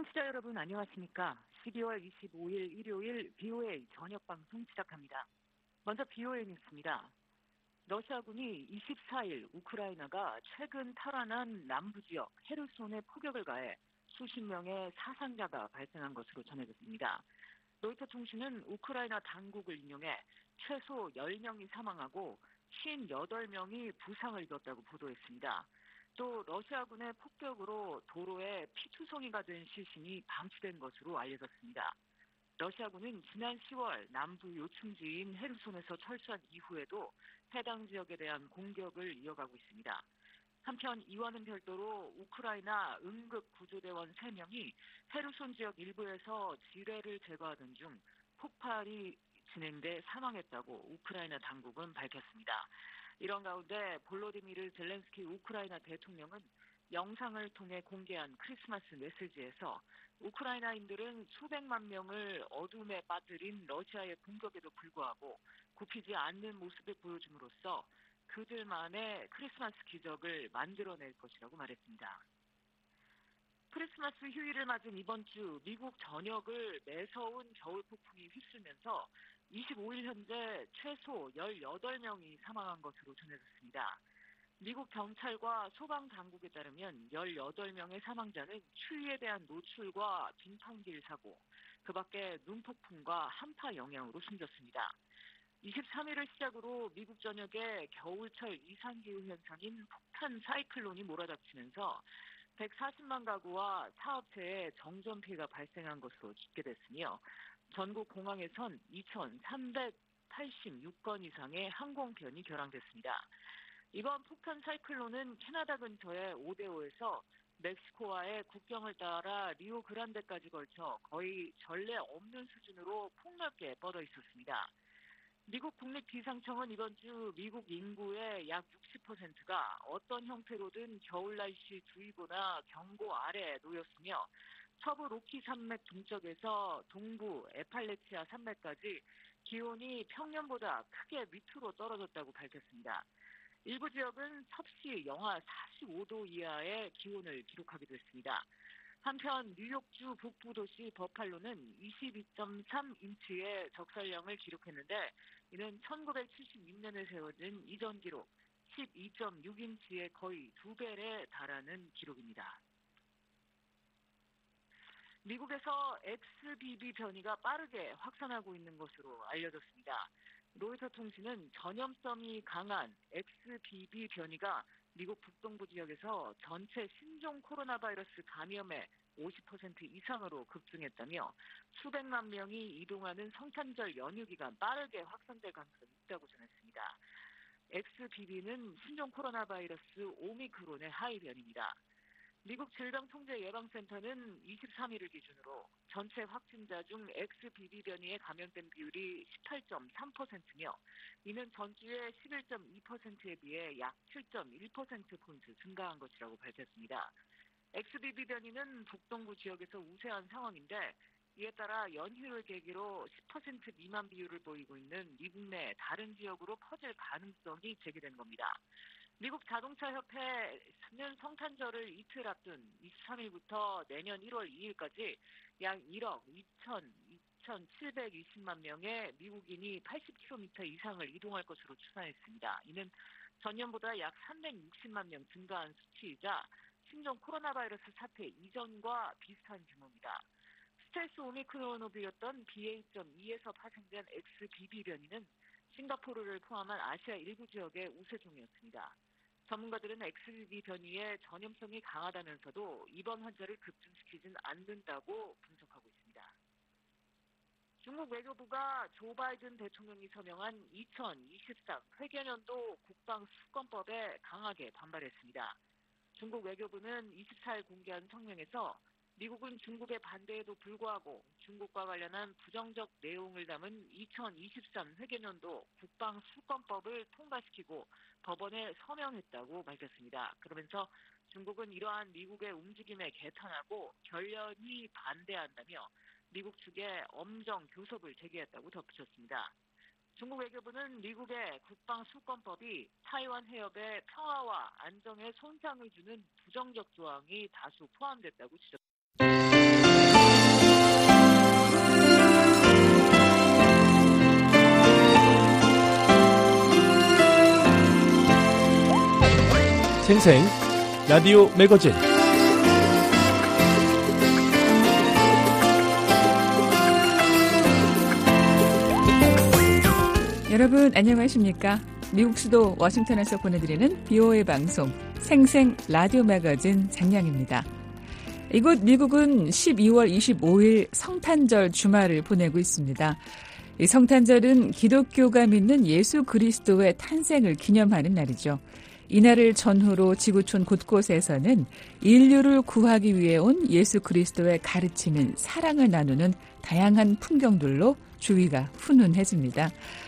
청취자 여러분 안녕하십니까? 12월 25일 일요일 BOA 저녁 방송 시작합니다. 먼저 BOA 뉴스입니다. 러시아군이 24일 우크라이나가 최근 탈환한 남부지역 헤르손에 포격을 가해 수십 명의 사상자가 발생한 것으로 전해졌습니다. 로이터 통신은 우크라이나 당국을 인용해 최소 10명이 사망하고 58명이 부상을 입었다고 보도했습니다. 또 러시아군의 폭격으로 도로에 피투성이가 된 시신이 방치된 것으로 알려졌습니다. 러시아군은 지난 10월 남부 요충지인 헤르손에서 철수한 이후에도 해당 지역에 대한 공격을 이어가고 있습니다. 한편 이와는 별도로 우크라이나 응급구조대원 3명이 헤르손 지역 일부에서 지뢰를 제거하던 중 폭발이 진행돼 사망했다고 우크라이나 당국은 밝혔습니다. 이런 가운데 볼로디미르 젤렌스키 우크라이나 대통령은 영상을 통해 공개한 크리스마스 메시지에서 우크라이나인들은 수백만 명을 어둠에 빠뜨린 러시아의 공격에도 불구하고 굽히지 않는 모습을 보여줌으로써 그들만의 크리스마스 기적을 만들어낼 것이라고 말했습니다. 크리스마스 휴일을 맞은 이번 주 미국 전역을 매서운 겨울 폭풍이 휩쓸면서 25일 현재 최소 18명이 사망한 것으로 전해졌습니다. 미국 경찰과 소방당국에 따르면 18명의 사망자는 추위에 대한 노출과 빙판길 사고, 그 밖에 눈폭풍과 한파 영향으로 숨졌습니다. 23일을 시작으로 미국 전역에 겨울철 이상기후 현상인 폭탄 사이클론이 몰아닥치면서 140만 가구와 사업체에 정전 피해가 발생한 것으로 집계됐으며 전국 공항에선 2,386건 이상의 항공편이 결항됐습니다. 이번 폭탄 사이클론은 캐나다 근처의 오데오에서 멕시코와의 국경을 따라 리오그란데까지 걸쳐 거의 전례 없는 수준으로 폭넓게 뻗어 있었습니다. 미국 국립기상청은 이번 주 미국 인구의 약 60%가 어떤 형태로든 겨울 날씨 주의보나 경고 아래에 놓였으며 서부 로키 산맥 동쪽에서 동부 에팔레치아 산맥까지 기온이 평년보다 크게 밑으로 떨어졌다고 밝혔습니다. 일부 지역은 섭씨 영하 45도 이하의 기온을 기록하기도 했습니다. 한편 뉴욕주 북부 도시 버팔로는 22.3인치의 적설량을 기록했는데 이는 1976년에 세워진 이전 기록 12.6인치의 거의 2배에 달하는 기록입니다. 미국에서 XBB 변이가 빠르게 확산하고 있는 것으로 알려졌습니다. 로이터 통신은 전염성이 강한 XBB 변이가 미국 북동부 지역에서 전체 신종 코로나 바이러스 감염의 50% 이상으로 급증했다며 수백만 명이 이동하는 성탄절 연휴 기간 빠르게 확산될 가능성이 있다고 전했습니다. XBB는 신종 코로나 바이러스 오미크론의 하위 변입니다. 미국 질병통제예방센터는 23일을 기준으로 전체 확진자 중 XBB 변이에 감염된 비율이 18.3%며 이는 전주의 11.2%에 비해 약 7.1%포인트 증가한 것이라고 밝혔습니다. XBB 변이는 북동부 지역에서 우세한 상황인데 이에 따라 연휴를 계기로 10% 미만 비율을 보이고 있는 미국 내 다른 지역으로 퍼질 가능성이 제기된 겁니다. 미국 자동차협회는 성탄절을 이틀 앞둔 23일부터 내년 1월 2일까지 약 1억 2,720만 명의 미국인이 80km 이상을 이동할 것으로 추산했습니다. 이는 전년보다 약 360만 명 증가한 수치이자 신종 코로나 바이러스 사태 이전과 비슷한 규모입니다. 스텔스 오미크론으로 불렸던 BA.2에서 파생된 XBB 변이는 싱가포르를 포함한 아시아 일부 지역의 우세종이었습니다. 전문가들은 XBB 변이의 전염성이 강하다면서도 입원 환자를 급증시키진 않는다고 분석하고 있습니다. 중국 외교부가 조 바이든 대통령이 서명한 2023 회계년도 국방수권법에 강하게 반발했습니다. 중국 외교부는 24일 공개한 성명에서 미국은 중국의 반대에도 불구하고 중국과 관련한 부정적 내용을 담은 2023 회계년도 국방수권법을 통과시키고 법원에 서명했다고 밝혔습니다. 그러면서 중국은 이러한 미국의 움직임에 개탄하고 결연히 반대한다며 미국 측에 엄정 교섭을 제기했다고 덧붙였습니다. 중국 외교부는 미국의 국방수권법이 타이완 해협의 평화와 안정에 손상을 주는 부정적 조항이 다수 포함됐다고 지적했습니다. 생생 라디오 매거진 여러분 안녕하십니까? 미국 수도 워싱턴에서 보내드리는 BOA 방송 생생 라디오 매거진 장량입니다. 이곳 미국은 12월 25일 성탄절 주말을 보내고 있습니다. 이 성탄절은 기독교가 믿는 예수 그리스도의 탄생을 기념하는 날이죠. 이날을 전후로 지구촌 곳곳에서는 인류를 구하기 위해 온 예수 그리스도의 가르치는 사랑을 나누는 다양한 풍경들로 주위가 훈훈해집니다.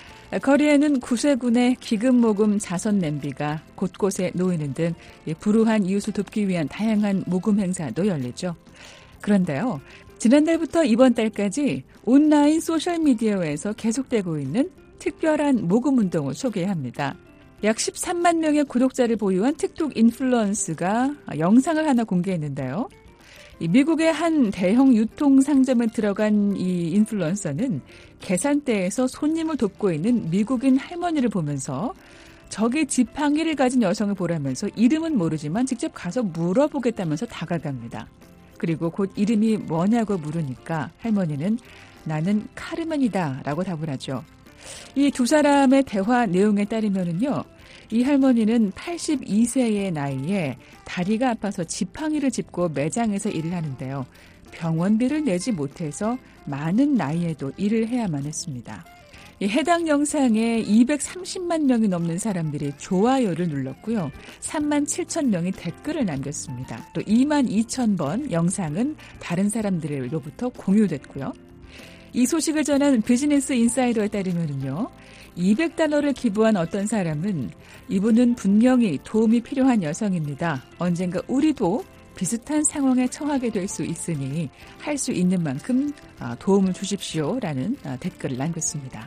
거리에는 구세군의 기금모금 자선 냄비가 곳곳에 놓이는 등 불우한 이웃을 돕기 위한 다양한 모금 행사도 열리죠. 그런데요, 지난달부터 이번 달까지 온라인 소셜미디어에서 계속되고 있는 특별한 모금 운동을 소개합니다. 약 13만 명의 구독자를 보유한 틱톡 인플루언서가 영상을 하나 공개했는데요. 미국의 한 대형 유통상점에 들어간 이 인플루언서는 계산대에서 손님을 돕고 있는 미국인 할머니를 보면서 저기 지팡이를 가진 여성을 보라면서 이름은 모르지만 직접 가서 물어보겠다면서 다가갑니다. 그리고 곧 이름이 뭐냐고 물으니까 할머니는 나는 카르멘이다 라고 답을 하죠. 이 두 사람의 대화 내용에 따르면요, 이 할머니는 82세의 나이에 다리가 아파서 지팡이를 짚고 매장에서 일을 하는데요. 병원비를 내지 못해서 많은 나이에도 일을 해야만 했습니다. 이 해당 영상에 230만 명이 넘는 사람들이 좋아요를 눌렀고요. 3만 7천 명이 댓글을 남겼습니다. 또 2만 2천 번 영상은 다른 사람들로부터 공유됐고요. 이 소식을 전한 비즈니스 인사이더에 따르면요, $200를 기부한 어떤 사람은 이분은 분명히 도움이 필요한 여성입니다. 언젠가 우리도 비슷한 상황에 처하게 될 수 있으니 할 수 있는 만큼 도움을 주십시오라는 댓글을 남겼습니다.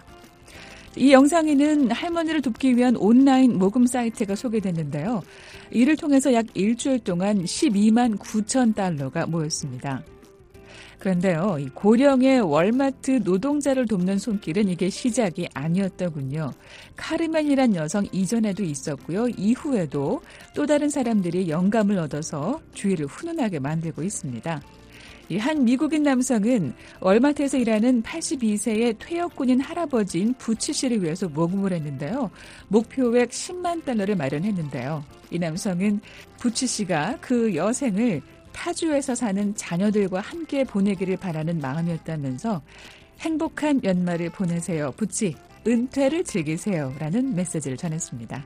이 영상에는 할머니를 돕기 위한 온라인 모금 사이트가 소개됐는데요. 이를 통해서 약 일주일 동안 12만 9천 달러가 모였습니다. 그런데요, 이 고령의 월마트 노동자를 돕는 손길은 이게 시작이 아니었더군요. 카르멘이란 여성 이전에도 있었고요. 이후에도 또 다른 사람들이 영감을 얻어서 주위를 훈훈하게 만들고 있습니다. 이 한 미국인 남성은 월마트에서 일하는 82세의 퇴역군인 할아버지인 부치 씨를 위해서 모금을 했는데요. 목표액 10만 달러를 마련했는데요. 이 남성은 부치 씨가 그 여생을 타주에서 사는 자녀들과 함께 보내기를 바라는 마음이었다면서 행복한 연말을 보내세요. 부치, 은퇴를 즐기세요. 라는 메시지를 전했습니다.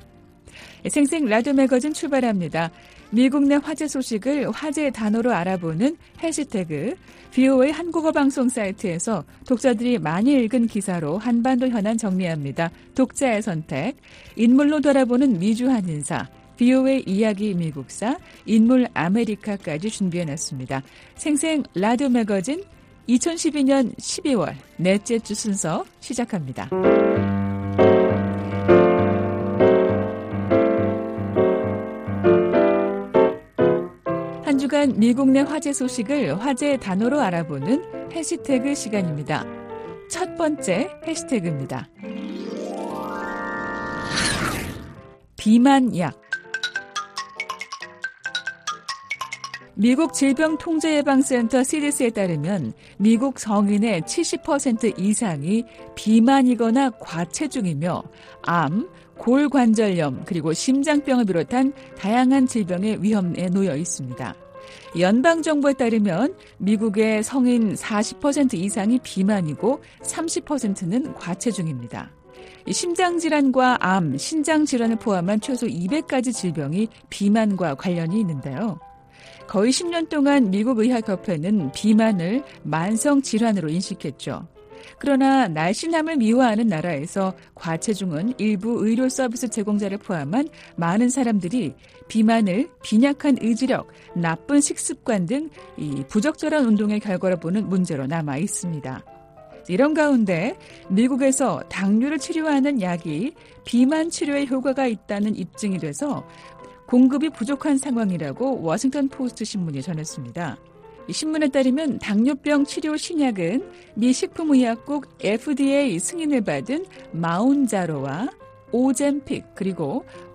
생생 라디오 매거진 출발합니다. 미국 내 화제 소식을 화제의 단어로 알아보는 해시태그 BOA 한국어 방송 사이트에서 독자들이 많이 읽은 기사로 한반도 현안 정리합니다. 독자의 선택, 인물로 돌아보는 미주 한인사, BOA 이야기 미국사, 인물 아메리카까지 준비해놨습니다. 생생 라디오 매거진 2012년 12월 넷째 주 순서 시작합니다. 한 주간 미국 내 화제 소식을 화제의 단어로 알아보는 해시태그 시간입니다. 첫 번째 해시태그입니다. 비만약. 미국 질병통제예방센터 CDC에 따르면 미국 성인의 70% 이상이 비만이거나 과체중이며 암, 골관절염 그리고 심장병을 비롯한 다양한 질병의 위험에 놓여 있습니다. 연방정부에 따르면 미국의 성인 40% 이상이 비만이고 30%는 과체중입니다. 심장질환과 암, 신장질환을 포함한 최소 200가지 질병이 비만과 관련이 있는데요. 거의 10년 동안 미국 의학협회는 비만을 만성질환으로 인식했죠. 그러나 날씬함을 미화하는 나라에서 과체중은 일부 의료 서비스 제공자를 포함한 많은 사람들이 비만을 빈약한 의지력, 나쁜 식습관 등 이 부적절한 운동의 결과로 보는 문제로 남아 있습니다. 이런 가운데 미국에서 당뇨를 치료하는 약이 비만 치료에 효과가 있다는 입증이 돼서 공급이 부족한 상황이라고 워싱턴 포스트 신문이 전했습니다. 이 신문에 따르면 당뇨병 치료 신약은 미 식품의약국 FDA 승인을 받은 마운자로와 오젬픽 그리고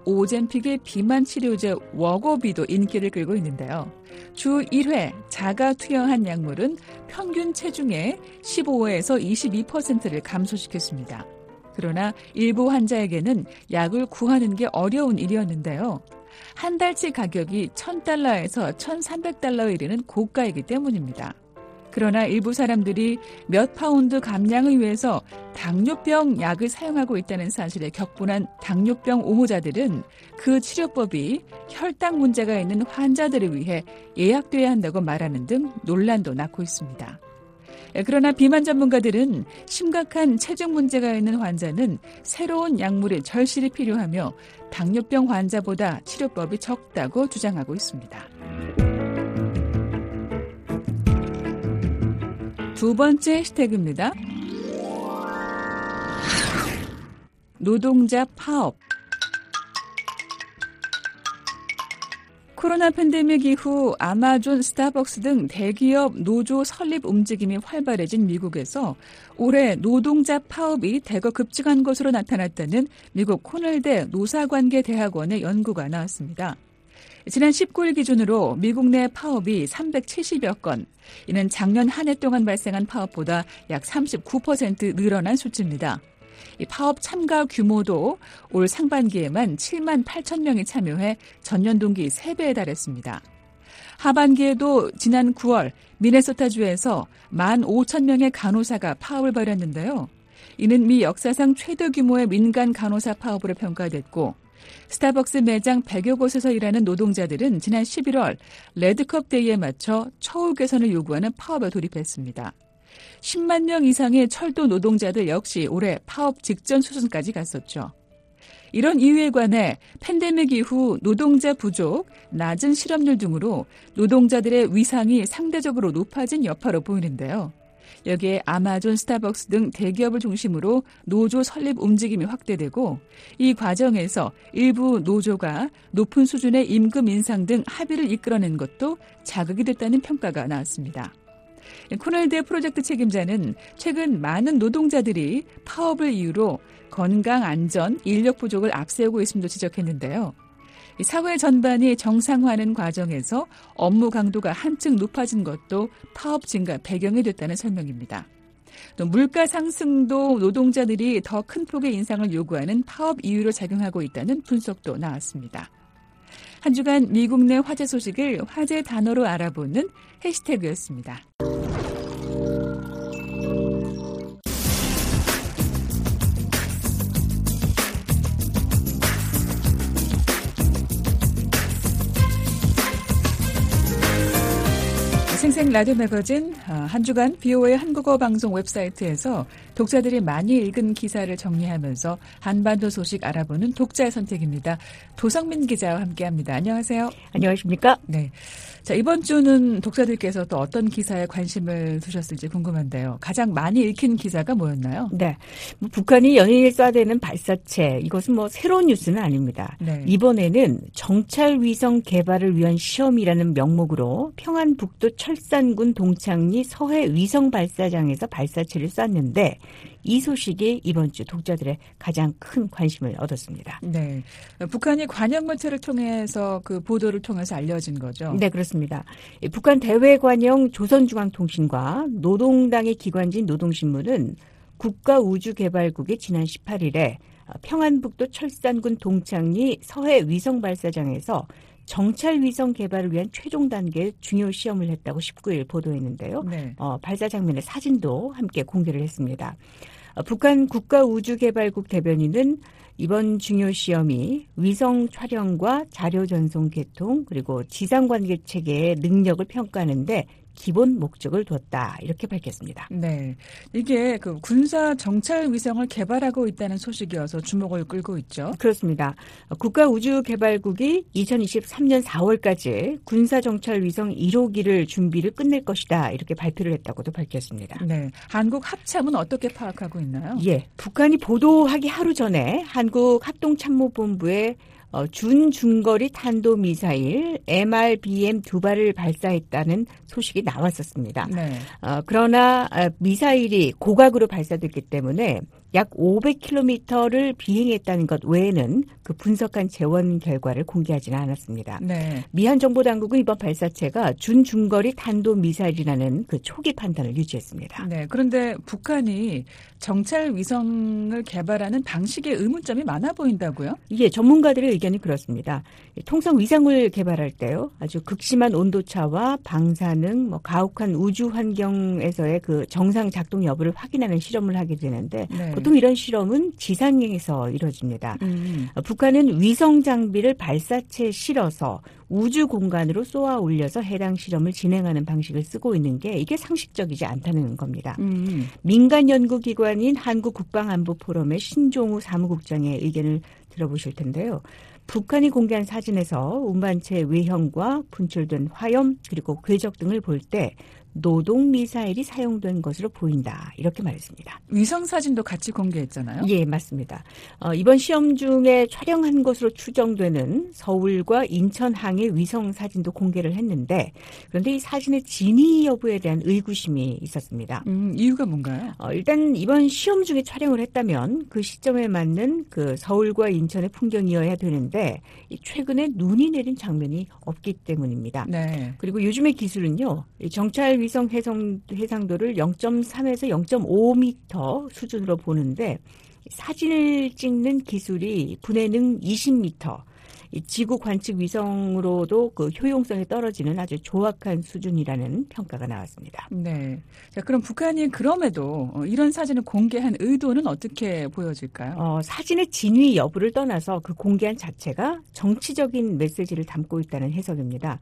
오젬픽의 비만 치료제 워고비도 인기를 끌고 있는데요. 주 1회 자가 투여한 약물은 평균 체중의 15에서 22%를 감소시켰습니다. 그러나 일부 환자에게는 약을 구하는 게 어려운 일이었는데요. 한 달치 가격이 $1,000에서 $1,300에 이르는 고가이기 때문입니다. 그러나 일부 사람들이 몇 파운드 감량을 위해서 당뇨병 약을 사용하고 있다는 사실에 격분한 당뇨병 옹호자들은 그 치료법이 혈당 문제가 있는 환자들을 위해 예약돼야 한다고 말하는 등 논란도 낳고 있습니다. 그러나 비만 전문가들은 심각한 체중 문제가 있는 환자는 새로운 약물의 절실히 필요하며 당뇨병 환자보다 치료법이 적다고 주장하고 있습니다. 두 번째 해시태그입니다. 노동자 파업. 코로나 팬데믹 이후 아마존, 스타벅스 등 대기업 노조 설립 움직임이 활발해진 미국에서 올해 노동자 파업이 대거 급증한 것으로 나타났다는 미국 코넬대 노사관계대학원의 연구가 나왔습니다. 지난 19일 기준으로 미국 내 파업이 370여 건, 이는 작년 한 해 동안 발생한 파업보다 약 39% 늘어난 수치입니다. 이 파업 참가 규모도 올 상반기에만 7만 8천 명이 참여해 전년 동기 3배에 달했습니다. 하반기에도 지난 9월 미네소타주에서 1만 5천 명의 간호사가 파업을 벌였는데요. 이는 미 역사상 최대 규모의 민간 간호사 파업으로 평가됐고, 스타벅스 매장 100여 곳에서 일하는 노동자들은 지난 11월 레드컵 데이에 맞춰 처우 개선을 요구하는 파업에 돌입했습니다. 10만 명 이상의 철도 노동자들 역시 올해 파업 직전 수준까지 갔었죠. 이런 이유에 관해 팬데믹 이후 노동자 부족, 낮은 실업률 등으로 노동자들의 위상이 상대적으로 높아진 여파로 보이는데요. 여기에 아마존, 스타벅스 등 대기업을 중심으로 노조 설립 움직임이 확대되고, 이 과정에서 일부 노조가 높은 수준의 임금 인상 등 합의를 이끌어낸 것도 자극이 됐다는 평가가 나왔습니다. 코넬대 프로젝트 책임자는 최근 많은 노동자들이 파업을 이유로 건강, 안전, 인력 부족을 앞세우고 있음도 지적했는데요. 사회 전반이 정상화하는 과정에서 업무 강도가 한층 높아진 것도 파업 증가 배경이 됐다는 설명입니다. 또 물가 상승도 노동자들이 더 큰 폭의 인상을 요구하는 파업 이유로 작용하고 있다는 분석도 나왔습니다. 한 주간 미국 내 화제 소식을 화제 단어로 알아보는 해시태그였습니다. 생생 라디오 매거진 한 주간 BOA 한국어 방송 웹사이트에서 독자들이 많이 읽은 기사를 정리하면서 한반도 소식 알아보는 독자의 선택입니다. 도성민 기자와 함께합니다. 안녕하세요. 안녕하십니까? 네. 자, 이번 주는 독자들께서 또 어떤 기사에 관심을 두셨을지 궁금한데요. 가장 많이 읽힌 기사가 뭐였나요? 네. 북한이 연일 쏴대는 발사체, 이것은 새로운 뉴스는 아닙니다. 네. 이번에는 정찰위성 개발을 위한 시험이라는 명목으로 평안북도 철산군 동창리 서해 위성 발사장에서 발사체를 쐈는데, 이 소식이 이번 주 독자들의 가장 큰 관심을 얻었습니다. 네. 북한이 관영물체를 통해서 그 보도를 통해서 알려진 거죠? 네, 그렇습니다. 북한 대외관영 조선중앙통신과 노동당의 기관지인 노동신문은 국가우주개발국이 지난 18일에 평안북도 철산군 동창리 서해 위성 발사장에서 정찰위성 개발을 위한 최종 단계의 중요 시험을 했다고 19일 보도했는데요. 네. 발사 장면의 사진도 함께 공개를 했습니다. 북한 국가우주개발국 대변인은 이번 중요 시험이 위성 촬영과 자료 전송 개통 그리고 지상관계 체계의 능력을 평가하는데 기본 목적을 뒀다, 이렇게 밝혔습니다. 네, 이게 그 군사 정찰 위성을 개발하고 있다는 소식이어서 주목을 끌고 있죠. 그렇습니다. 국가우주개발국이 2023년 4월까지 군사 정찰 위성 1호기를 준비를 끝낼 것이다, 이렇게 발표를 했다고도 밝혔습니다. 네, 한국 합참은 어떻게 파악하고 있나요? 예, 북한이 보도하기 하루 전에 한국 합동참모본부에 준중거리 탄도미사일 MRBM 2발을 발사했다는 소식이 나왔었습니다. 네. 그러나 미사일이 고각으로 발사됐기 때문에 약 500km를 비행했다는 것 외에는 그 분석한 재원 결과를 공개하지는 않았습니다. 네. 미한 정보당국은 이번 발사체가 준중거리 탄도미사일이라는 그 초기 판단을 유지했습니다. 네. 그런데 북한이 정찰 위성을 개발하는 방식에 의문점이 많아 보인다고요? 이게 전문가들의 의견이 그렇습니다. 통상 위성을 개발할 때요, 아주 극심한 온도차와 방사능, 가혹한 우주 환경에서의 그 정상 작동 여부를 확인하는 실험을 하게 되는데 네. 보통 이런 실험은 지상에서 이루어집니다. 북한은 위성 장비를 발사체에 실어서 우주 공간으로 쏘아 올려서 해당 실험을 진행하는 방식을 쓰고 있는 게 이게 상식적이지 않다는 겁니다. 민간 연구기관인 한국국방안보포럼의 신종우 사무국장의 의견을 들어보실 텐데요. 북한이 공개한 사진에서 운반체 외형과 분출된 화염 그리고 궤적 등을 볼 때 노동 미사일이 사용된 것으로 보인다. 이렇게 말했습니다. 위성 사진도 같이 공개했잖아요. 예, 맞습니다. 이번 시험 중에 촬영한 것으로 추정되는 서울과 인천항의 위성 사진도 공개를 했는데 그런데 이 사진의 진위 여부에 대한 의구심이 있었습니다. 이유가 뭔가요? 일단 이번 시험 중에 촬영을 했다면 그 시점에 맞는 그 서울과 인천의 풍경이어야 되는데 최근에 눈이 내린 장면이 없기 때문입니다. 네. 그리고 요즘의 기술은요. 정찰 위성 해상도를 0.3에서 0.5m 수준으로 보는데 사진을 찍는 기술이 분해능 20m, 지구 관측 위성으로도 그 효용성이 떨어지는 아주 조악한 수준이라는 평가가 나왔습니다. 네. 자, 그럼 북한이 그럼에도 이런 사진을 공개한 의도는 어떻게 보여질까요? 사진의 진위 여부를 떠나서 그 공개한 자체가 정치적인 메시지를 담고 있다는 해석입니다.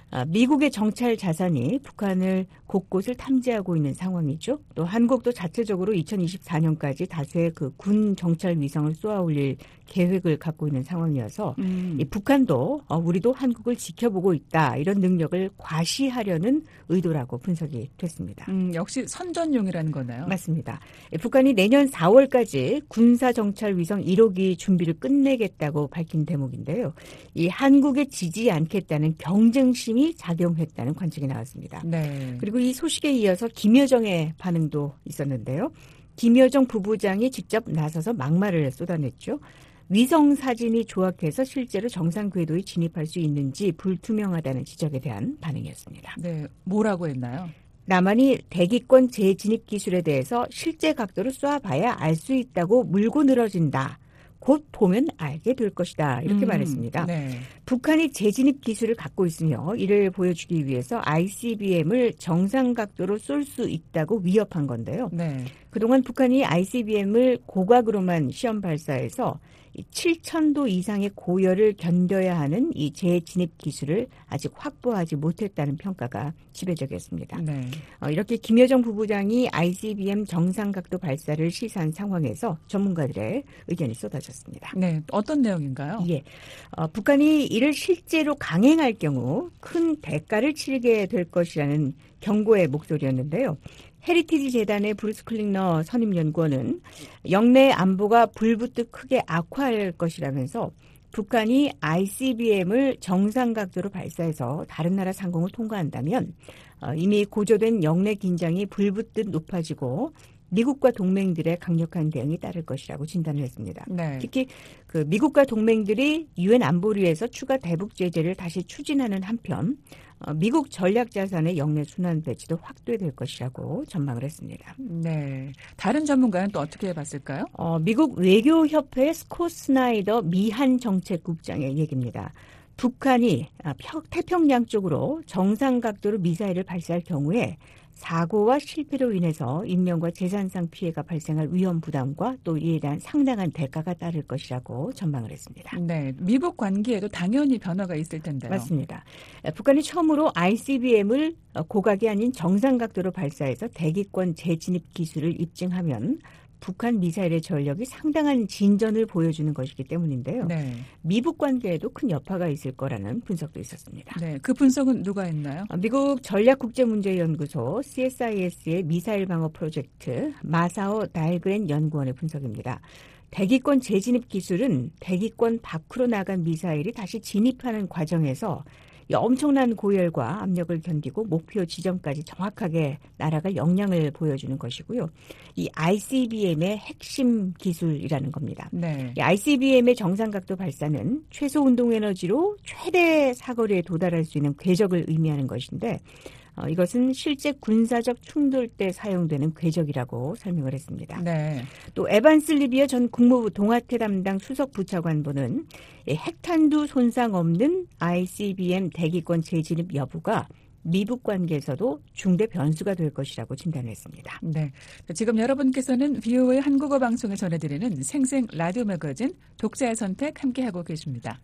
미국의 정찰 자산이 북한을 곳곳을 탐지하고 있는 상황이죠. 또 한국도 자체적으로 2024년까지 다수의 그 군 정찰 위성을 쏘아 올릴 계획을 갖고 있는 상황이어서 이 북한도 우리도 한국을 지켜보고 있다. 이런 능력을 과시하려는 의도라고 분석이 됐습니다. 역시 선전용이라는 거나요? 맞습니다. 북한이 내년 4월까지 군사 정찰 위성 1호기 준비를 끝내겠다고 밝힌 대목인데요. 이 한국에 지지 않겠다는 경쟁심이 작용했다는 관측이 나왔습니다. 네. 그리고 이 소식에 이어서 김여정의 반응도 있었는데요. 김여정 부부장이 직접 나서서 막말을 쏟아냈죠. 위성 사진이 조악해서 실제로 정상 궤도에 진입할 수 있는지 불투명하다는 지적에 대한 반응이었습니다. 네, 뭐라고 했나요? 남한이 대기권 재진입 기술에 대해서 실제 각도를 쏴봐야 알 수 있다고 물고 늘어진다. 곧 보면 알게 될 것이다. 이렇게 말했습니다. 네. 북한이 재진입 기술을 갖고 있으며 이를 보여주기 위해서 ICBM을 정상 각도로 쏠 수 있다고 위협한 건데요. 네. 그동안 북한이 ICBM을 고각으로만 시험 발사해서 7,000도 이상의 고열을 견뎌야 하는 이 재진입 기술을 아직 확보하지 못했다는 평가가 지배적이었습니다. 네. 이렇게 김여정 부부장이 ICBM 정상각도 발사를 시사한 상황에서 전문가들의 의견이 쏟아졌습니다. 네, 어떤 내용인가요? 예, 북한이 이를 실제로 강행할 경우 큰 대가를 치르게 될 것이라는 경고의 목소리였는데요. 헤리티지 재단의 브루스 클링너 선임연구원은 영내 안보가 불붙듯 크게 악화할 것이라면서 북한이 ICBM을 정상 각도로 발사해서 다른 나라 상공을 통과한다면 이미 고조된 영내 긴장이 불붙듯 높아지고 미국과 동맹들의 강력한 대응이 따를 것이라고 진단을 했습니다. 네. 특히 그 미국과 동맹들이 유엔 안보리에서 추가 대북 제재를 다시 추진하는 한편 미국 전략 자산의 영내 순환 배치도 확대될 것이라고 전망을 했습니다. 네. 다른 전문가는 또 어떻게 봤을까요? 미국 외교협회 스콧 스나이더 미한 정책국장의 얘기입니다. 북한이 태평양 쪽으로 정상 각도로 미사일을 발사할 경우에 사고와 실패로 인해서 인명과 재산상 피해가 발생할 위험 부담과 또 이에 대한 상당한 대가가 따를 것이라고 전망을 했습니다. 네, 미북 관계에도 당연히 변화가 있을 텐데요. 맞습니다. 북한이 처음으로 ICBM을 고각이 아닌 정상 각도로 발사해서 대기권 재진입 기술을 입증하면 북한 미사일의 전력이 상당한 진전을 보여주는 것이기 때문인데요. 네. 미북 관계에도 큰 여파가 있을 거라는 분석도 있었습니다. 네, 그 분석은 누가 했나요? 미국 전략국제문제연구소 CSIS의 미사일 방어 프로젝트 마사오 다일그렌 연구원의 분석입니다. 대기권 재진입 기술은 대기권 밖으로 나간 미사일이 다시 진입하는 과정에서 이 엄청난 고열과 압력을 견디고 목표 지점까지 정확하게 날아갈 역량을 보여주는 것이고요. 이 ICBM의 핵심 기술이라는 겁니다. 네. 이 ICBM의 정상각도 발사는 최소 운동 에너지로 최대 사거리에 도달할 수 있는 궤적을 의미하는 것인데 이것은 실제 군사적 충돌 때 사용되는 궤적이라고 설명을 했습니다. 네. 또 에반스 리비어 전 국무부 동아태 담당 수석 부차관보는 핵탄두 손상 없는 ICBM 대기권 재진입 여부가 미북 관계에서도 중대 변수가 될 것이라고 진단했습니다. 네. 지금 여러분께서는 VOA 한국어 방송에 전해드리는 생생 라디오 매거진 독자의 선택 함께하고 계십니다.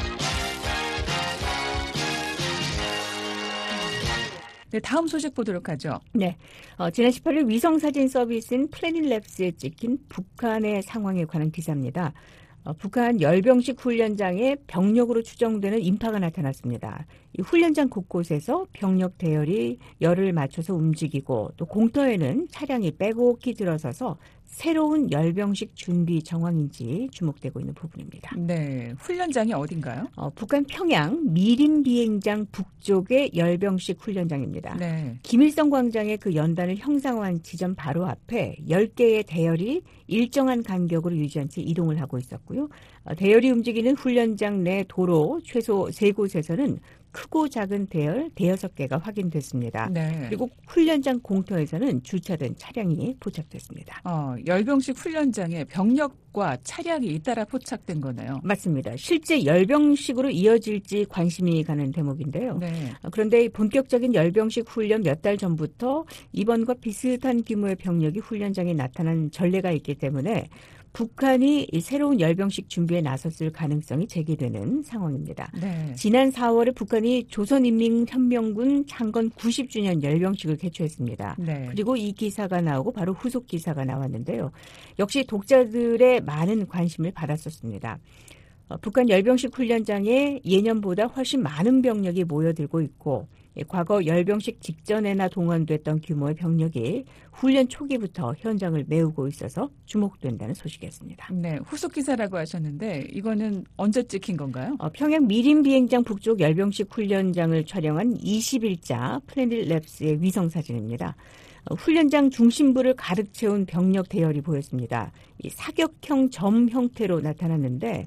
네, 다음 소식 보도록 하죠. 네, 지난 18일 위성사진 서비스인 플래닛랩스에 찍힌 북한의 상황에 관한 기사입니다. 북한 열병식 훈련장에 병력으로 추정되는 인파가 나타났습니다. 이 훈련장 곳곳에서 병력 대열이 열을 맞춰서 움직이고 또 공터에는 차량이 빼곡히 들어서서 새로운 열병식 준비 정황인지 주목되고 있는 부분입니다. 네, 훈련장이 어딘가요? 북한 평양 미림 비행장 북쪽의 열병식 훈련장입니다. 네. 김일성 광장의 그 연단을 형상화한 지점 바로 앞에 10개의 대열이 일정한 간격으로 유지한 채 이동을 하고 있었고요. 대열이 움직이는 훈련장 내 도로 최소 3곳에서는 크고 작은 대열 5-6개가 확인됐습니다. 네. 그리고 훈련장 공터에서는 주차된 차량이 포착됐습니다. 열병식 훈련장에 병력과 차량이 잇따라 포착된 거네요. 맞습니다. 실제 열병식으로 이어질지 관심이 가는 대목인데요. 네. 그런데 본격적인 열병식 훈련 몇 달 전부터 이번과 비슷한 규모의 병력이 훈련장에 나타난 전례가 있기 때문에 북한이 이 새로운 열병식 준비에 나섰을 가능성이 제기되는 상황입니다. 네. 지난 4월에 북한이 조선인민혁명군 창건 90주년 열병식을 개최했습니다. 네. 그리고 이 기사가 나오고 바로 후속 기사가 나왔는데요. 역시 독자들의 많은 관심을 받았었습니다. 북한 열병식 훈련장에 예년보다 훨씬 많은 병력이 모여들고 있고 과거 열병식 직전에나 동원됐던 규모의 병력이 훈련 초기부터 현장을 메우고 있어서 주목된다는 소식이었습니다. 네, 후속 기사라고 하셨는데 이거는 언제 찍힌 건가요? 평양 미림 비행장 북쪽 열병식 훈련장을 촬영한 20일자 플래닛랩스의 위성 사진입니다. 훈련장 중심부를 가득 채운 병력 대열이 보였습니다. 이 사격형 점 형태로 나타났는데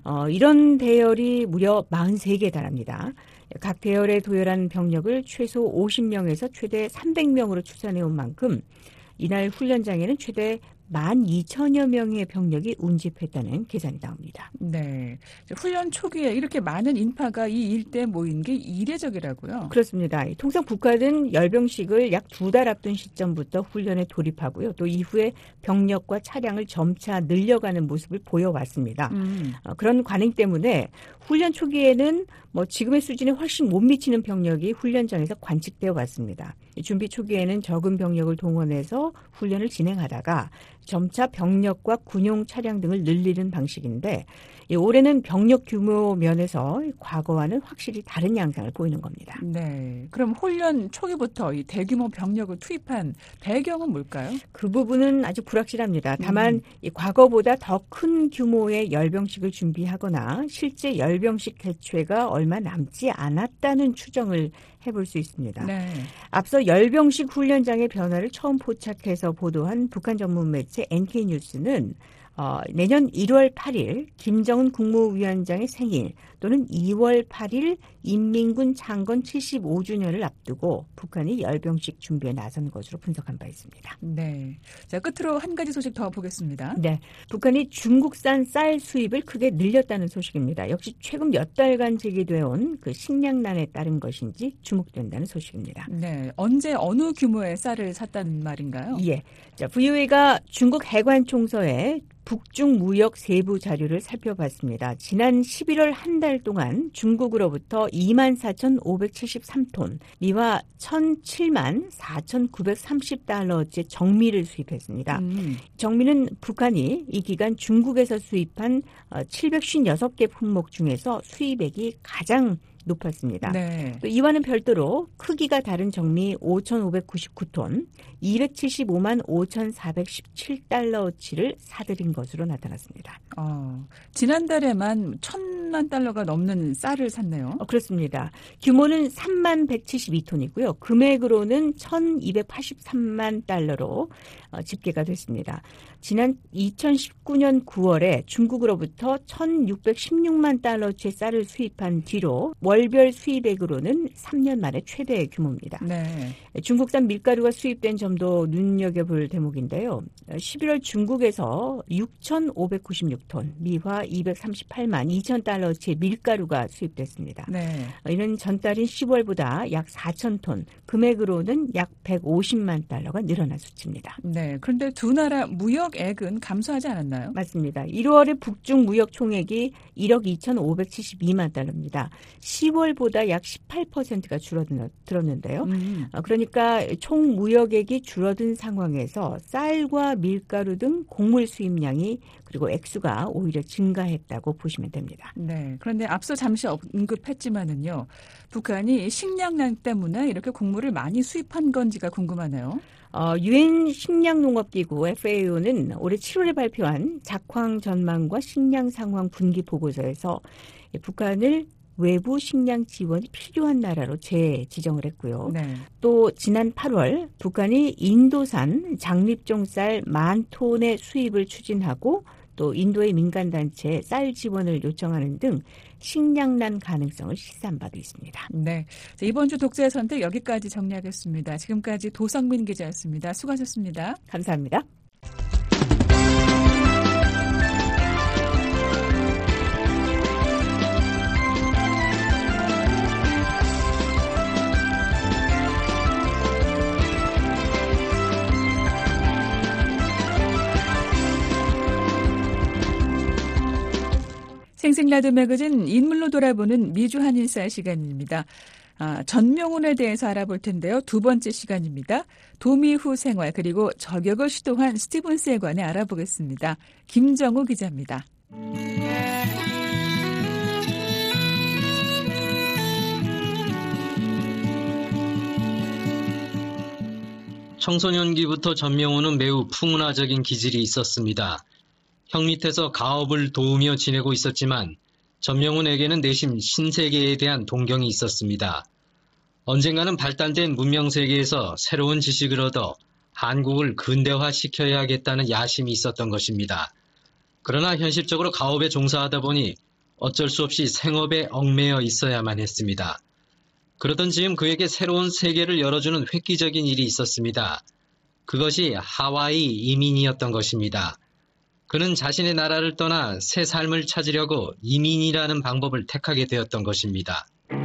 이런 대열이 무려 43개에 달합니다. 각 대열에 도열한 병력을 최소 50명에서 최대 300명으로 추산해온 만큼 이날 훈련장에는 최대 12,000여 명의 병력이 운집했다는 계산이 나옵니다. 네, 훈련 초기에 이렇게 많은 인파가 이 일대에 모인 게 이례적이라고요? 그렇습니다. 통상 북한은 열병식을 약 2달 앞둔 시점부터 훈련에 돌입하고요. 또 이후에 병력과 차량을 점차 늘려가는 모습을 보여왔습니다. 그런 관행 때문에 훈련 초기에는 지금의 수준에 훨씬 못 미치는 병력이 훈련장에서 관측되어 왔습니다. 준비 초기에는 적은 병력을 동원해서 훈련을 진행하다가 점차 병력과 군용 차량 등을 늘리는 방식인데 올해는 병력 규모 면에서 과거와는 확실히 다른 양상을 보이는 겁니다. 네, 그럼 훈련 초기부터 이 대규모 병력을 투입한 배경은 뭘까요? 그 부분은 아주 불확실합니다. 다만 이 과거보다 더 큰 규모의 열병식을 준비하거나 실제 열병식 개최가 얼마 남지 않았다는 추정을 해볼 수 있습니다. 네. 앞서 열병식 훈련장의 변화를 처음 포착해서 보도한 북한 전문 매체 NK뉴스는 내년 1월 8일 김정은 국무위원장의 생일 또는 2월 8일 인민군 창건 75주년을 앞두고 북한이 열병식 준비에 나선 것으로 분석한 바 있습니다. 네. 자, 끝으로 한 가지 소식 더 보겠습니다. 네. 북한이 중국산 쌀 수입을 크게 늘렸다는 소식입니다. 역시 최근 몇 달간 제기되어 온 그 식량난에 따른 것인지 주목된다는 소식입니다. 네. 언제 어느 규모의 쌀을 샀다는 말인가요? 예. 자, VOA가 중국 해관총서에 북중 무역 세부 자료를 살펴봤습니다. 지난 11월 한 달 동안 중국으로부터 24,573톤, 미화 1,007만 4,930달러어치 정미를 수입했습니다. 정미는 북한이 이 기간 중국에서 수입한 756개 품목 중에서 수입액이 가장 높았습니다. 네. 또 이와는 별도로 크기가 다른 정미 5,599톤, 275만 5,417달러어치를 사들인 것으로 나타났습니다. 지난달에만 1,000만 달러가 넘는 쌀을 샀네요. 그렇습니다. 규모는 3만 172톤이고요. 금액으로는 1,283만 달러로 집계가 됐습니다. 지난 2019년 9월에 중국으로부터 1,616만 달러치의 쌀을 수입한 뒤로 월별 수입액으로는 3년 만에 최대 규모입니다. 네. 중국산 밀가루가 수입된 점도 눈여겨볼 대목인데요. 11월 중국에서 6,596톤, 미화 238만 2천 달러치의 밀가루가 수입됐습니다. 네. 이는 전달인 10월보다 약 4,000톤, 금액으로는 약 150만 달러가 늘어난 수치입니다. 네. 그런데 두 나라 무역액은 감소하지 않았나요? 맞습니다. 1월의 북중 무역 총액이 1억 2,572만 달러입니다. 10월보다 약 18%가 줄어들었는데요. 그러니까 총 무역액이 줄어든 상황에서 쌀과 밀가루 등 곡물 수입량이 그리고 액수가 오히려 증가했다고 보시면 됩니다. 네. 그런데 앞서 잠시 언급했지만은요. 북한이 식량난 때문에 이렇게 곡물을 많이 수입한 건지가 궁금하네요. 유엔 식량농업기구 FAO는 올해 7월에 발표한 작황 전망과 식량 상황 분기 보고서에서 북한을 외부 식량 지원이 필요한 나라로 재지정을 했고요. 네. 또 지난 8월 북한이 인도산 장립종 쌀 10,000톤의 수입을 추진하고 또 인도의 민간단체에 쌀 지원을 요청하는 등 식량난 가능성을 시사한 바도 있습니다. 네, 자, 이번 주 독자의 선택 여기까지 정리하겠습니다. 지금까지 도성민 기자였습니다. 수고하셨습니다. 감사합니다. 생생라디오 매거진 인물로 돌아보는 미주 한인사 시간입니다. 전명훈에 대해서 알아볼 텐데요. 두 번째 시간입니다. 도미후 생활 그리고 저격을 시도한 스티븐스에 관해 알아보겠습니다. 김정우 기자입니다. 청소년기부터 전명훈은 매우 풍문화적인 기질이 있었습니다. 형 밑에서 가업을 도우며 지내고 있었지만 전명훈에게는 내심 신세계에 대한 동경이 있었습니다. 언젠가는 발달된 문명세계에서 새로운 지식을 얻어 한국을 근대화시켜야겠다는 야심이 있었던 것입니다. 그러나 현실적으로 가업에 종사하다 보니 어쩔 수 없이 생업에 얽매여 있어야만 했습니다. 그러던 즈음 그에게 새로운 세계를 열어주는 획기적인 일이 있었습니다. 그것이 하와이 이민이었던 것입니다. 그는 자신의 나라를 떠나 새 삶을 찾으려고 이민이라는 방법을 택하게 되었던 것입니다.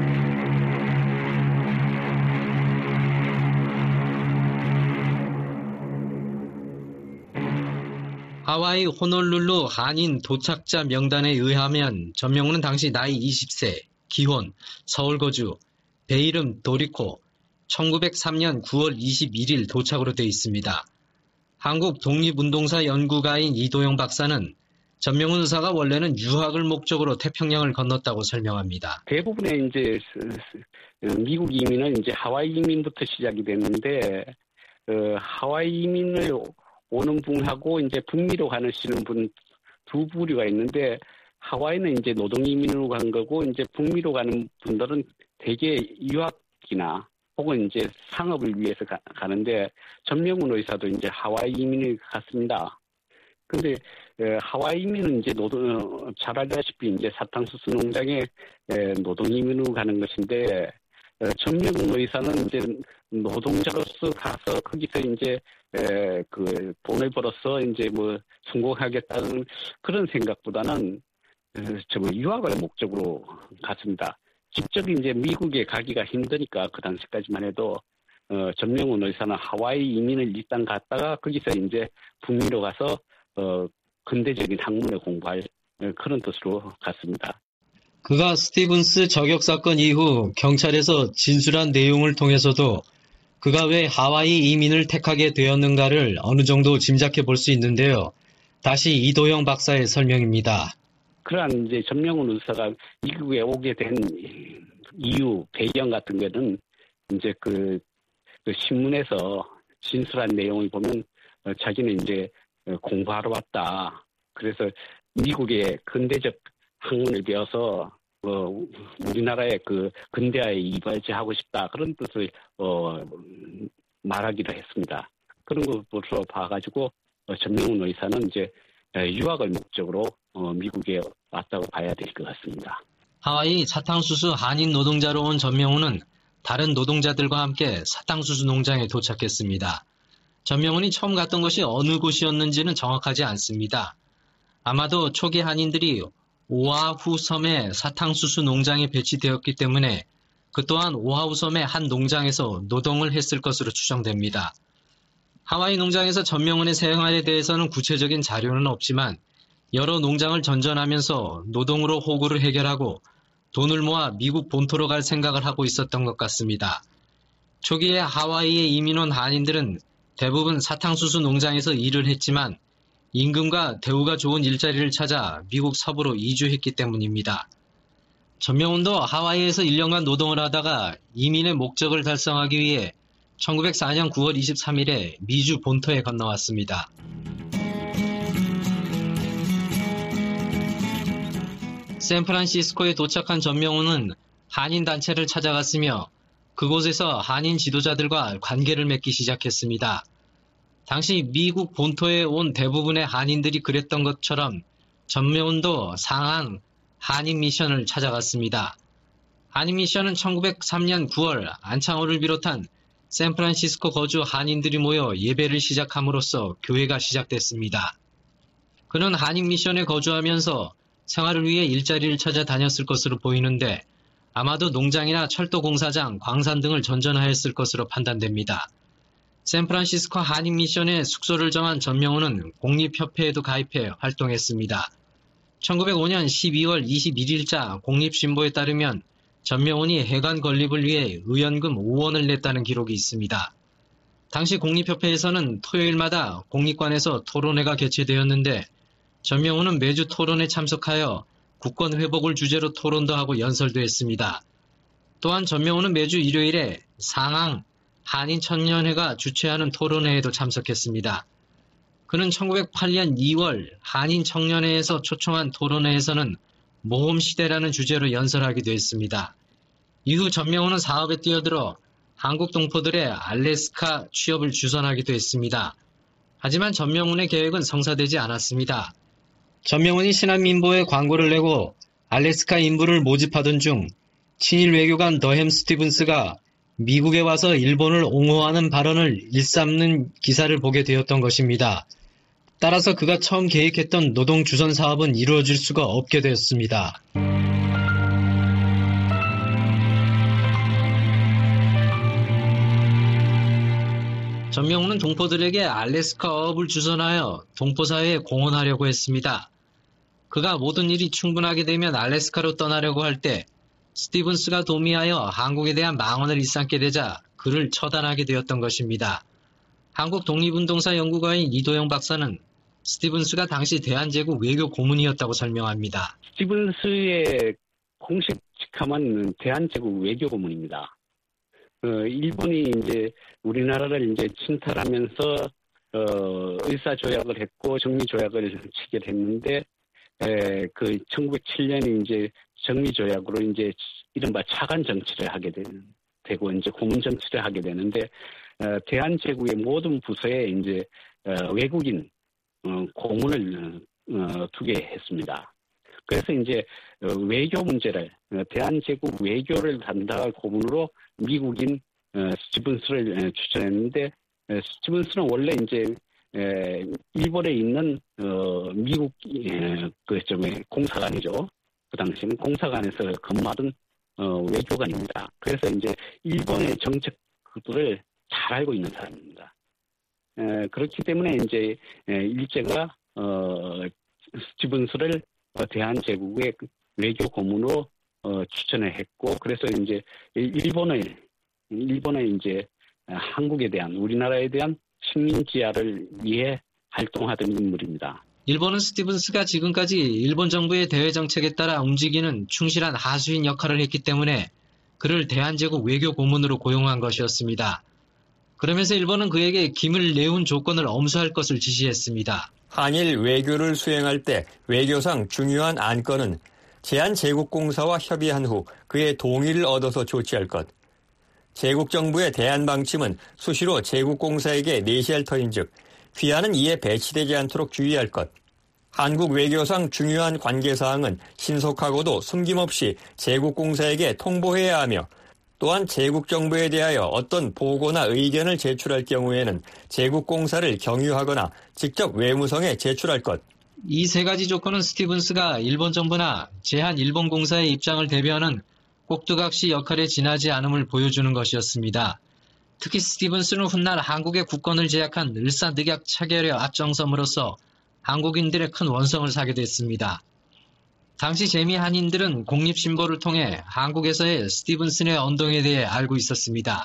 하와이 호놀룰루 한인 도착자 명단에 의하면 전명훈은 당시 나이 20세, 기혼, 서울 거주, 배이름 도리코, 1903년 9월 21일 도착으로 되어 있습니다. 한국 독립운동사 연구가인 이도영 박사는 전명훈 의사가 원래는 유학을 목적으로 태평양을 건넜다고 설명합니다. 대부분의 이제 미국 이민은 이제 하와이 이민부터 시작이 됐는데 하와이 이민을 오는 분하고 이제 북미로 가시는 분 두 부류가 있는데 하와이는 이제 노동 이민으로 간 거고 이제 북미로 가는 분들은 대개 유학이나 혹은 이제 상업을 위해서 가는데 전명훈 의사도 이제 하와이 이민을 갔습니다. 근데 하와이 이민은 이제 잘 알다시피 이제 사탕수수 농장에 노동 이민으로 가는 것인데 전명훈 의사는 이제 노동자로서 가서 거기서 이제 그 돈을 벌어서 이제 뭐 성공하겠다는 그런 생각보다는 정말 유학을 목적으로 갔습니다. 직접 이제 미국에 가기가 힘드니까 그 당시까지만 해도 전명훈 의사는 하와이 이민을 일단 갔다가 거기서 이제 북미로 가서 근대적인 학문을 공부할 그런 뜻으로 갔습니다. 그가 스티븐스 저격 사건 이후 경찰에서 진술한 내용을 통해서도 그가 왜 하와이 이민을 택하게 되었는가를 어느 정도 짐작해 볼 수 있는데요. 다시 이도영 박사의 설명입니다. 그러한 이제 전명훈 의사가 미국에 오게 된 이유, 배경 같은 거는 이제 그 신문에서 진술한 내용을 보면 자기는 이제 공부하러 왔다. 그래서 미국의 근대적 학문을 배워서 우리나라의 그 근대화에 이바지하고 싶다 그런 뜻을 말하기도 했습니다. 그런 것으로 봐가지고 전명훈 의사는 이제 유학을 목적으로 미국에 왔다고 봐야 될 것 같습니다. 하와이 사탕수수 한인 노동자로 온 전명훈은 다른 노동자들과 함께 사탕수수 농장에 도착했습니다. 전명훈이 처음 갔던 곳이 어느 곳이었는지는 정확하지 않습니다. 아마도 초기 한인들이 오아후 섬의 사탕수수 농장에 배치되었기 때문에 그 또한 오아후 섬의 한 농장에서 노동을 했을 것으로 추정됩니다. 하와이 농장에서 전명훈의 생활에 대해서는 구체적인 자료는 없지만 여러 농장을 전전하면서 노동으로 호구를 해결하고 돈을 모아 미국 본토로 갈 생각을 하고 있었던 것 같습니다. 초기에 하와이에 이민 온 한인들은 대부분 사탕수수 농장에서 일을 했지만 임금과 대우가 좋은 일자리를 찾아 미국 서부로 이주했기 때문입니다. 전명훈도 하와이에서 1년간 노동을 하다가 이민의 목적을 달성하기 위해 1904년 9월 23일에 미주 본토에 건너왔습니다. 샌프란시스코에 도착한 전명훈은 한인 단체를 찾아갔으며 그곳에서 한인 지도자들과 관계를 맺기 시작했습니다. 당시 미국 본토에 온 대부분의 한인들이 그랬던 것처럼 전명훈도 상항 한인 미션을 찾아갔습니다. 한인 미션은 1903년 9월 안창호를 비롯한 샌프란시스코 거주 한인들이 모여 예배를 시작함으로써 교회가 시작됐습니다. 그는 한인 미션에 거주하면서 생활을 위해 일자리를 찾아 다녔을 것으로 보이는데 아마도 농장이나 철도 공사장, 광산 등을 전전하였을 것으로 판단됩니다. 샌프란시스코 한인 미션에 숙소를 정한 전명훈은 공립협회에도 가입해 활동했습니다. 1905년 12월 21일자 공립신보에 따르면 전명훈이 해관 건립을 위해 의연금 5원을 냈다는 기록이 있습니다. 당시 공립협회에서는 토요일마다 공립관에서 토론회가 개최되었는데 전명훈은 매주 토론에 참석하여 국권 회복을 주제로 토론도 하고 연설도 했습니다. 또한 전명훈은 매주 일요일에 상항 한인 청년회가 주최하는 토론회에도 참석했습니다. 그는 1908년 2월 한인 청년회에서 초청한 토론회에서는 모험시대라는 주제로 연설하기도 했습니다. 이후 전명훈은 사업에 뛰어들어 한국 동포들의 알래스카 취업을 주선하기도 했습니다. 하지만 전명훈의 계획은 성사되지 않았습니다. 전명훈이 신한민보에 광고를 내고 알래스카 인부를 모집하던 중 친일 외교관 더햄 스티븐스가 미국에 와서 일본을 옹호하는 발언을 일삼는 기사를 보게 되었던 것입니다. 따라서 그가 처음 계획했던 노동 주선 사업은 이루어질 수가 없게 되었습니다. 전명훈은 동포들에게 알래스카 어업을 주선하여 동포사회에 공헌하려고 했습니다. 그가 모든 일이 충분하게 되면 알래스카로 떠나려고 할 때 스티븐스가 도미하여 한국에 대한 망언을 일삼게 되자 그를 처단하게 되었던 것입니다. 한국 독립운동사 연구가인 이도영 박사는 스티븐스가 당시 대한제국 외교 고문이었다고 설명합니다. 스티븐스의 공식 직함은 대한제국 외교 고문입니다. 일본이 이제 우리나라를 이제 침탈하면서 의사조약을 했고 정리조약을 체결했는데 그 1907년에 이제 정리조약으로 이제 이른바 차관 정치를 하게 되고 이제 고문 정치를 하게 되는데 대한제국의 모든 부서에 이제 외국인 고문을 두게 했습니다. 그래서 이제 외교 문제를 대한제국 외교를 담당할 고문으로 미국인 스티븐스를 추천했는데 스티븐스는 원래 이제 일본에 있는 미국 공사관이죠. 그 당시에는 공사관에서 근무하던 외교관입니다. 그래서 이제 일본의 정책들을 잘 알고 있는 사람입니다. 그렇기 때문에 이제 일제가 스티븐스를 대한제국의 외교 고문으로 추천을 했고, 그래서 이제 일본의 이제 한국에 대한 우리나라에 대한 식민지화를 위해 활동하던 인물입니다. 일본은 스티븐스가 지금까지 일본 정부의 대외 정책에 따라 움직이는 충실한 하수인 역할을 했기 때문에 그를 대한제국 외교 고문으로 고용한 것이었습니다. 그러면서 일본은 그에게 김을 내온 조건을 엄수할 것을 지시했습니다. 한일 외교를 수행할 때 외교상 중요한 안건은 제한제국공사와 협의한 후 그의 동의를 얻어서 조치할 것. 제국 정부의 대안 방침은 수시로 제국공사에게 내시할 터인즉 귀하는 이에 배치되지 않도록 주의할 것. 한국 외교상 중요한 관계사항은 신속하고도 숨김없이 제국공사에게 통보해야 하며 또한 제국 정부에 대하여 어떤 보고나 의견을 제출할 경우에는 제국공사를 경유하거나 직접 외무성에 제출할 것. 이 세 가지 조건은 스티븐스가 일본 정부나 제한일본공사의 입장을 대변하는 꼭두각시 역할에 지나지 않음을 보여주는 것이었습니다. 특히 스티븐스는 훗날 한국의 국권을 제약한 을사늑약 차결의 앞장섬으로써 한국인들의 큰 원성을 사게 됐습니다. 당시 재미 한인들은 공립신보를 통해 한국에서의 스티븐슨의 언동에 대해 알고 있었습니다.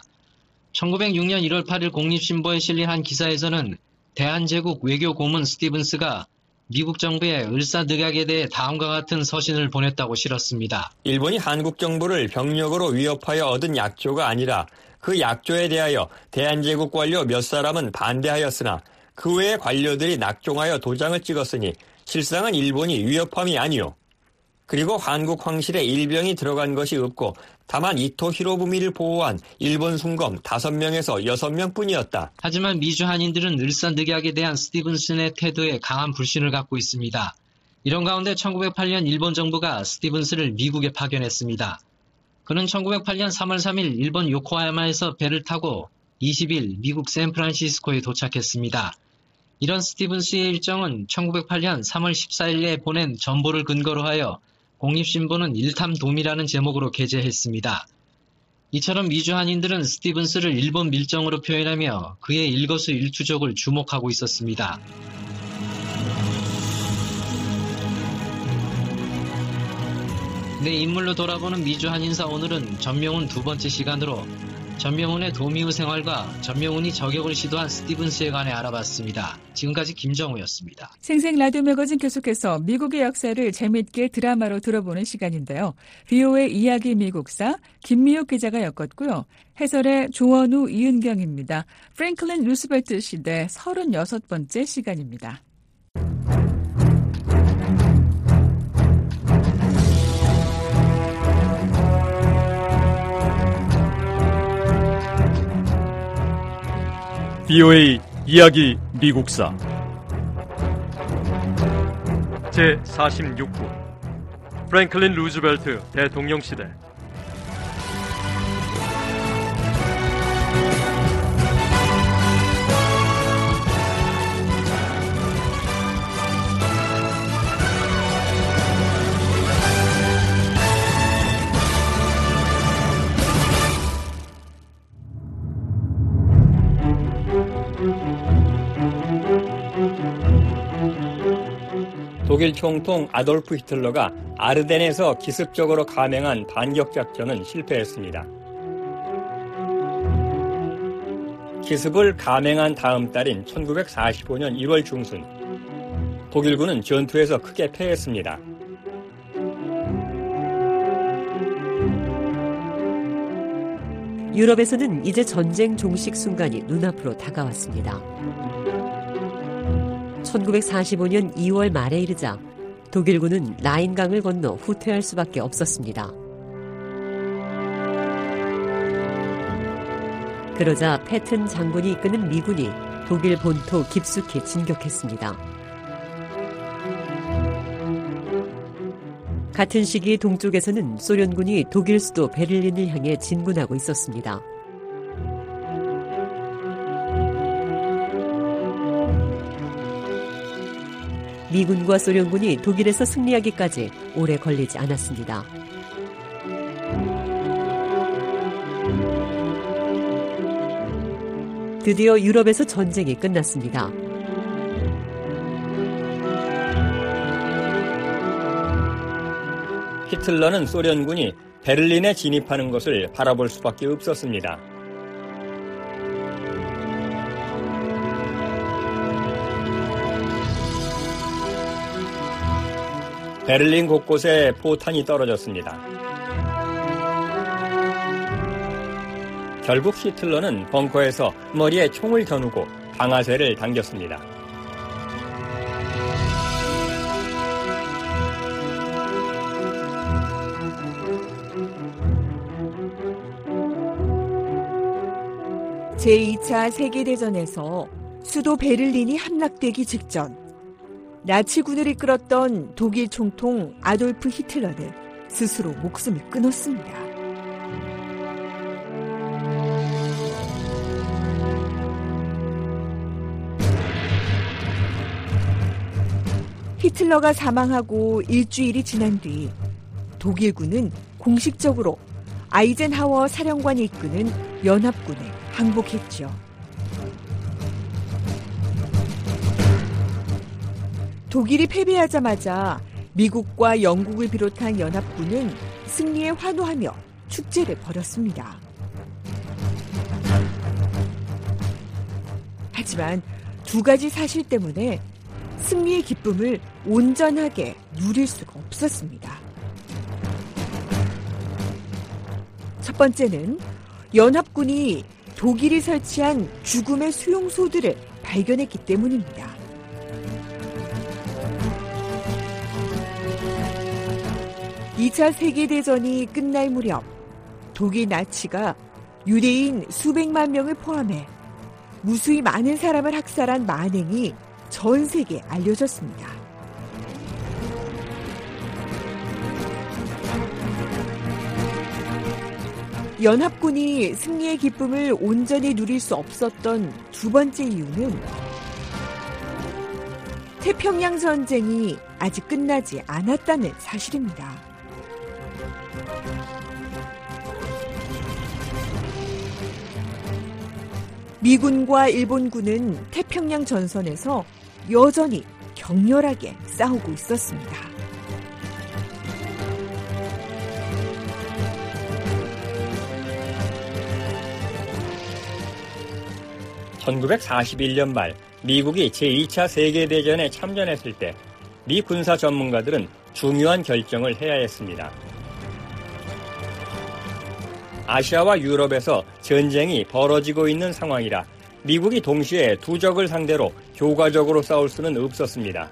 1906년 1월 8일 공립신보에 실린 한 기사에서는 대한제국 외교고문 스티븐스가 미국 정부의 을사늑약에 대해 다음과 같은 서신을 보냈다고 실었습니다. 일본이 한국 정부를 병력으로 위협하여 얻은 약조가 아니라 그 약조에 대하여 대한제국 관료 몇 사람은 반대하였으나 그 외의 관료들이 낙종하여 도장을 찍었으니 실상은 일본이 위협함이 아니오. 그리고 한국 황실에 일병이 들어간 것이 없고 다만 이토 히로부미를 보호한 일본 순검 5명에서 6명 뿐이었다. 하지만 미주 한인들은 을사늑약에 대한 스티븐슨의 태도에 강한 불신을 갖고 있습니다. 이런 가운데 1908년 일본 정부가 스티븐슨을 미국에 파견했습니다. 그는 1908년 3월 3일 일본 요코하마에서 배를 타고 20일 미국 샌프란시스코에 도착했습니다. 이런 스티븐스의 일정은 1908년 3월 14일에 보낸 전보를 근거로 하여 공립신보는 일탐도미라는 제목으로 게재했습니다. 이처럼 미주 한인들은 스티븐스를 일본 밀정으로 표현하며 그의 일거수일투족을 주목하고 있었습니다. 내 인물로 돌아보는 미주 한인사 오늘은 전명훈 두 번째 시간으로 전명훈의 도미우 생활과 전명훈이 저격을 시도한 스티븐스에 관해 알아봤습니다. 지금까지 김정우였습니다. 생생 라디오 매거진 계속해서 미국의 역사를 재미있게 드라마로 들어보는 시간인데요. VOA 이야기 미국사 김미옥 기자가 엮었고요. 해설의 조원우 이은경입니다. 프랭클린 루스벨트 시대 36번째 시간입니다. VOA 이야기 미국사 제46부 프랭클린 루즈벨트 대통령 시대. 독일 총통 아돌프 히틀러가 아르덴에서 기습적으로 감행한 반격작전은 실패했습니다. 기습을 감행한 다음 달인 1945년 1월 중순, 독일군은 전투에서 크게 패했습니다. 유럽에서는 이제 전쟁 종식 순간이 눈앞으로 다가왔습니다. 1945년 2월 말에 이르자 독일군은 라인강을 건너 후퇴할 수밖에 없었습니다. 그러자 패튼 장군이 이끄는 미군이 독일 본토 깊숙이 진격했습니다. 같은 시기 동쪽에서는 소련군이 독일 수도 베를린을 향해 진군하고 있었습니다. 미군과 소련군이 독일에서 승리하기까지 오래 걸리지 않았습니다. 드디어 유럽에서 전쟁이 끝났습니다. 히틀러는 소련군이 베를린에 진입하는 것을 바라볼 수밖에 없었습니다. 베를린 곳곳에 포탄이 떨어졌습니다. 결국 히틀러는 벙커에서 머리에 총을 겨누고 방아쇠를 당겼습니다. 제2차 세계대전에서 수도 베를린이 함락되기 직전 나치군을 이끌었던 독일 총통 아돌프 히틀러는 스스로 목숨을 끊었습니다. 히틀러가 사망하고 일주일이 지난 뒤 독일군은 공식적으로 아이젠하워 사령관이 이끄는 연합군에 항복했죠. 독일이 패배하자마자 미국과 영국을 비롯한 연합군은 승리에 환호하며 축제를 벌였습니다. 하지만 두 가지 사실 때문에 승리의 기쁨을 온전하게 누릴 수가 없었습니다. 첫 번째는 연합군이 독일이 설치한 죽음의 수용소들을 발견했기 때문입니다. (2차) 세계대전이 끝날 무렵 독일 나치가 유대인 수백만 명을 포함해 무수히 많은 사람을 학살한 만행이 전 세계에 알려졌습니다. 연합군이 승리의 기쁨을 온전히 누릴 수 없었던 두 번째 이유는 태평양 전쟁이 아직 끝나지 않았다는 사실입니다. 미군과 일본군은 태평양 전선에서 여전히 격렬하게 싸우고 있었습니다. (1941년) 말 미국이 제2차 세계대전에 참전했을 때 미 군사 전문가들은 중요한 결정을 해야 했습니다. 아시아와 유럽에서 전쟁이 벌어지고 있는 상황이라 미국이 동시에 두 적을 상대로 효과적으로 싸울 수는 없었습니다.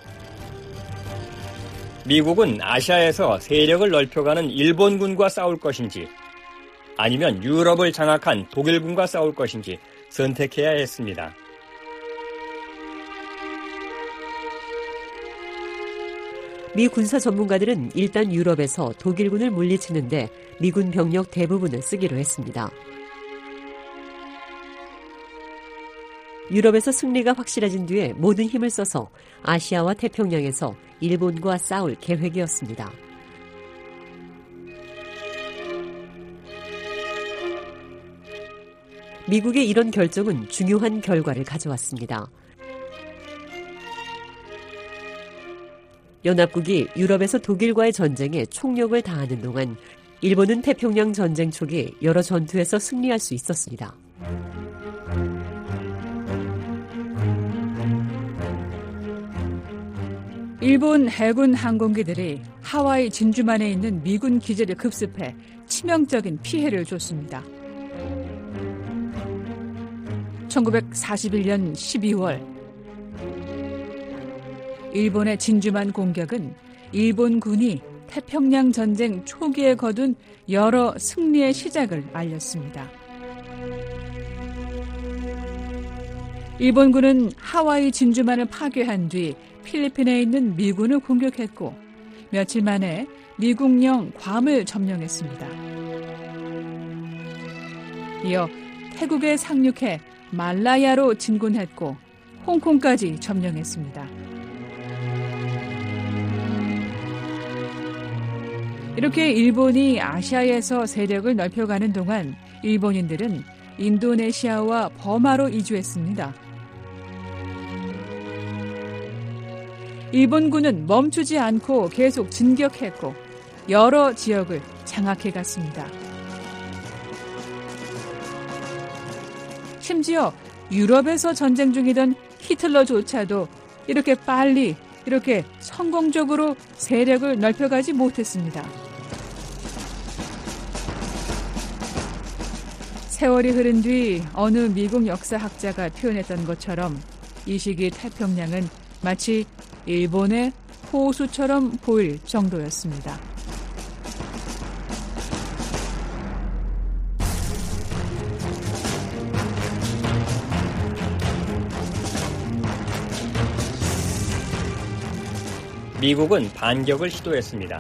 미국은 아시아에서 세력을 넓혀가는 일본군과 싸울 것인지 아니면 유럽을 장악한 독일군과 싸울 것인지 선택해야 했습니다. 미 군사 전문가들은 일단 유럽에서 독일군을 물리치는데 미군 병력 대부분을 쓰기로 했습니다. 유럽에서 승리가 확실해진 뒤에 모든 힘을 써서 아시아와 태평양에서 일본과 싸울 계획이었습니다. 미국의 이런 결정은 중요한 결과를 가져왔습니다. 연합국이 유럽에서 독일과의 전쟁에 총력을 다하는 동안 일본은 태평양 전쟁 초기 여러 전투에서 승리할 수 있었습니다. 일본 해군 항공기들이 하와이 진주만에 있는 미군 기지를 급습해 치명적인 피해를 줬습니다. 1941년 12월 일본의 진주만 공격은 일본군이 태평양 전쟁 초기에 거둔 여러 승리의 시작을 알렸습니다. 일본군은 하와이 진주만을 파괴한 뒤 필리핀에 있는 미군을 공격했고 며칠 만에 미국령 괌을 점령했습니다. 이어 태국에 상륙해 말라야로 진군했고 홍콩까지 점령했습니다. 이렇게 일본이 아시아에서 세력을 넓혀가는 동안 일본인들은 인도네시아와 버마로 이주했습니다. 일본군은 멈추지 않고 계속 진격했고 여러 지역을 장악해갔습니다. 심지어 유럽에서 전쟁 중이던 히틀러조차도 이렇게 빨리 이렇게 성공적으로 세력을 넓혀가지 못했습니다. 세월이 흐른 뒤 어느 미국 역사학자가 표현했던 것처럼 이 시기 태평양은 마치 일본의 호수처럼 보일 정도였습니다. 미국은 반격을 시도했습니다.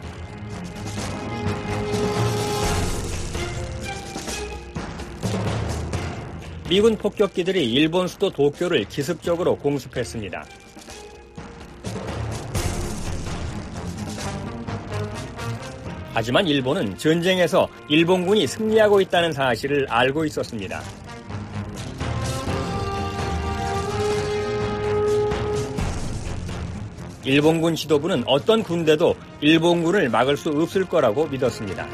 미군 폭격기들이 일본 수도 도쿄를 기습적으로 공습했습니다. 하지만 일본은 전쟁에서 일본군이 승리하고 있다는 사실을 알고 있었습니다. 일본군 지도부는 어떤 군대도 일본군을 막을 수 없을 거라고 믿었습니다.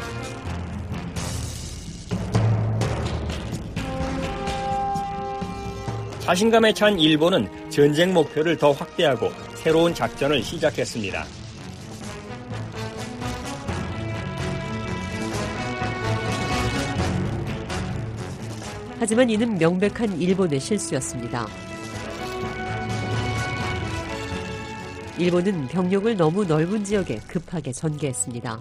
자신감에 찬 일본은 전쟁 목표를 더 확대하고 새로운 작전을 시작했습니다. 하지만 이는 명백한 일본의 실수였습니다. 일본은 병력을 너무 넓은 지역에 급하게 전개했습니다.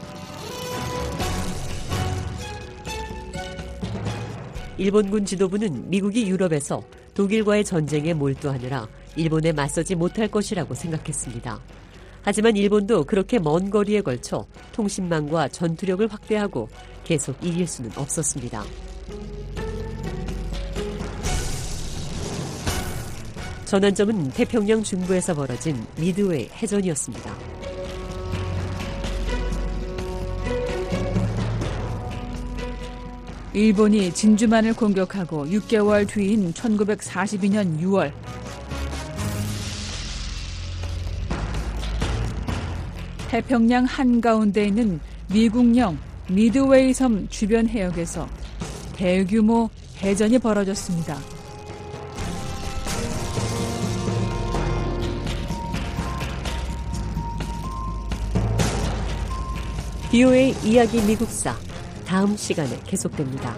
일본군 지도부는 미국이 유럽에서 독일과의 전쟁에 몰두하느라 일본에 맞서지 못할 것이라고 생각했습니다. 하지만 일본도 그렇게 먼 거리에 걸쳐 통신망과 전투력을 확대하고 계속 이길 수는 없었습니다. 전환점은 태평양 중부에서 벌어진 미드웨이 해전이었습니다. 일본이 진주만을 공격하고 6개월 뒤인 1942년 6월 태평양 한가운데 있는 미국령 미드웨이 섬 주변 해역에서 대규모 해전이 벌어졌습니다. BOA 이야기 미국사 다음 시간에 계속됩니다.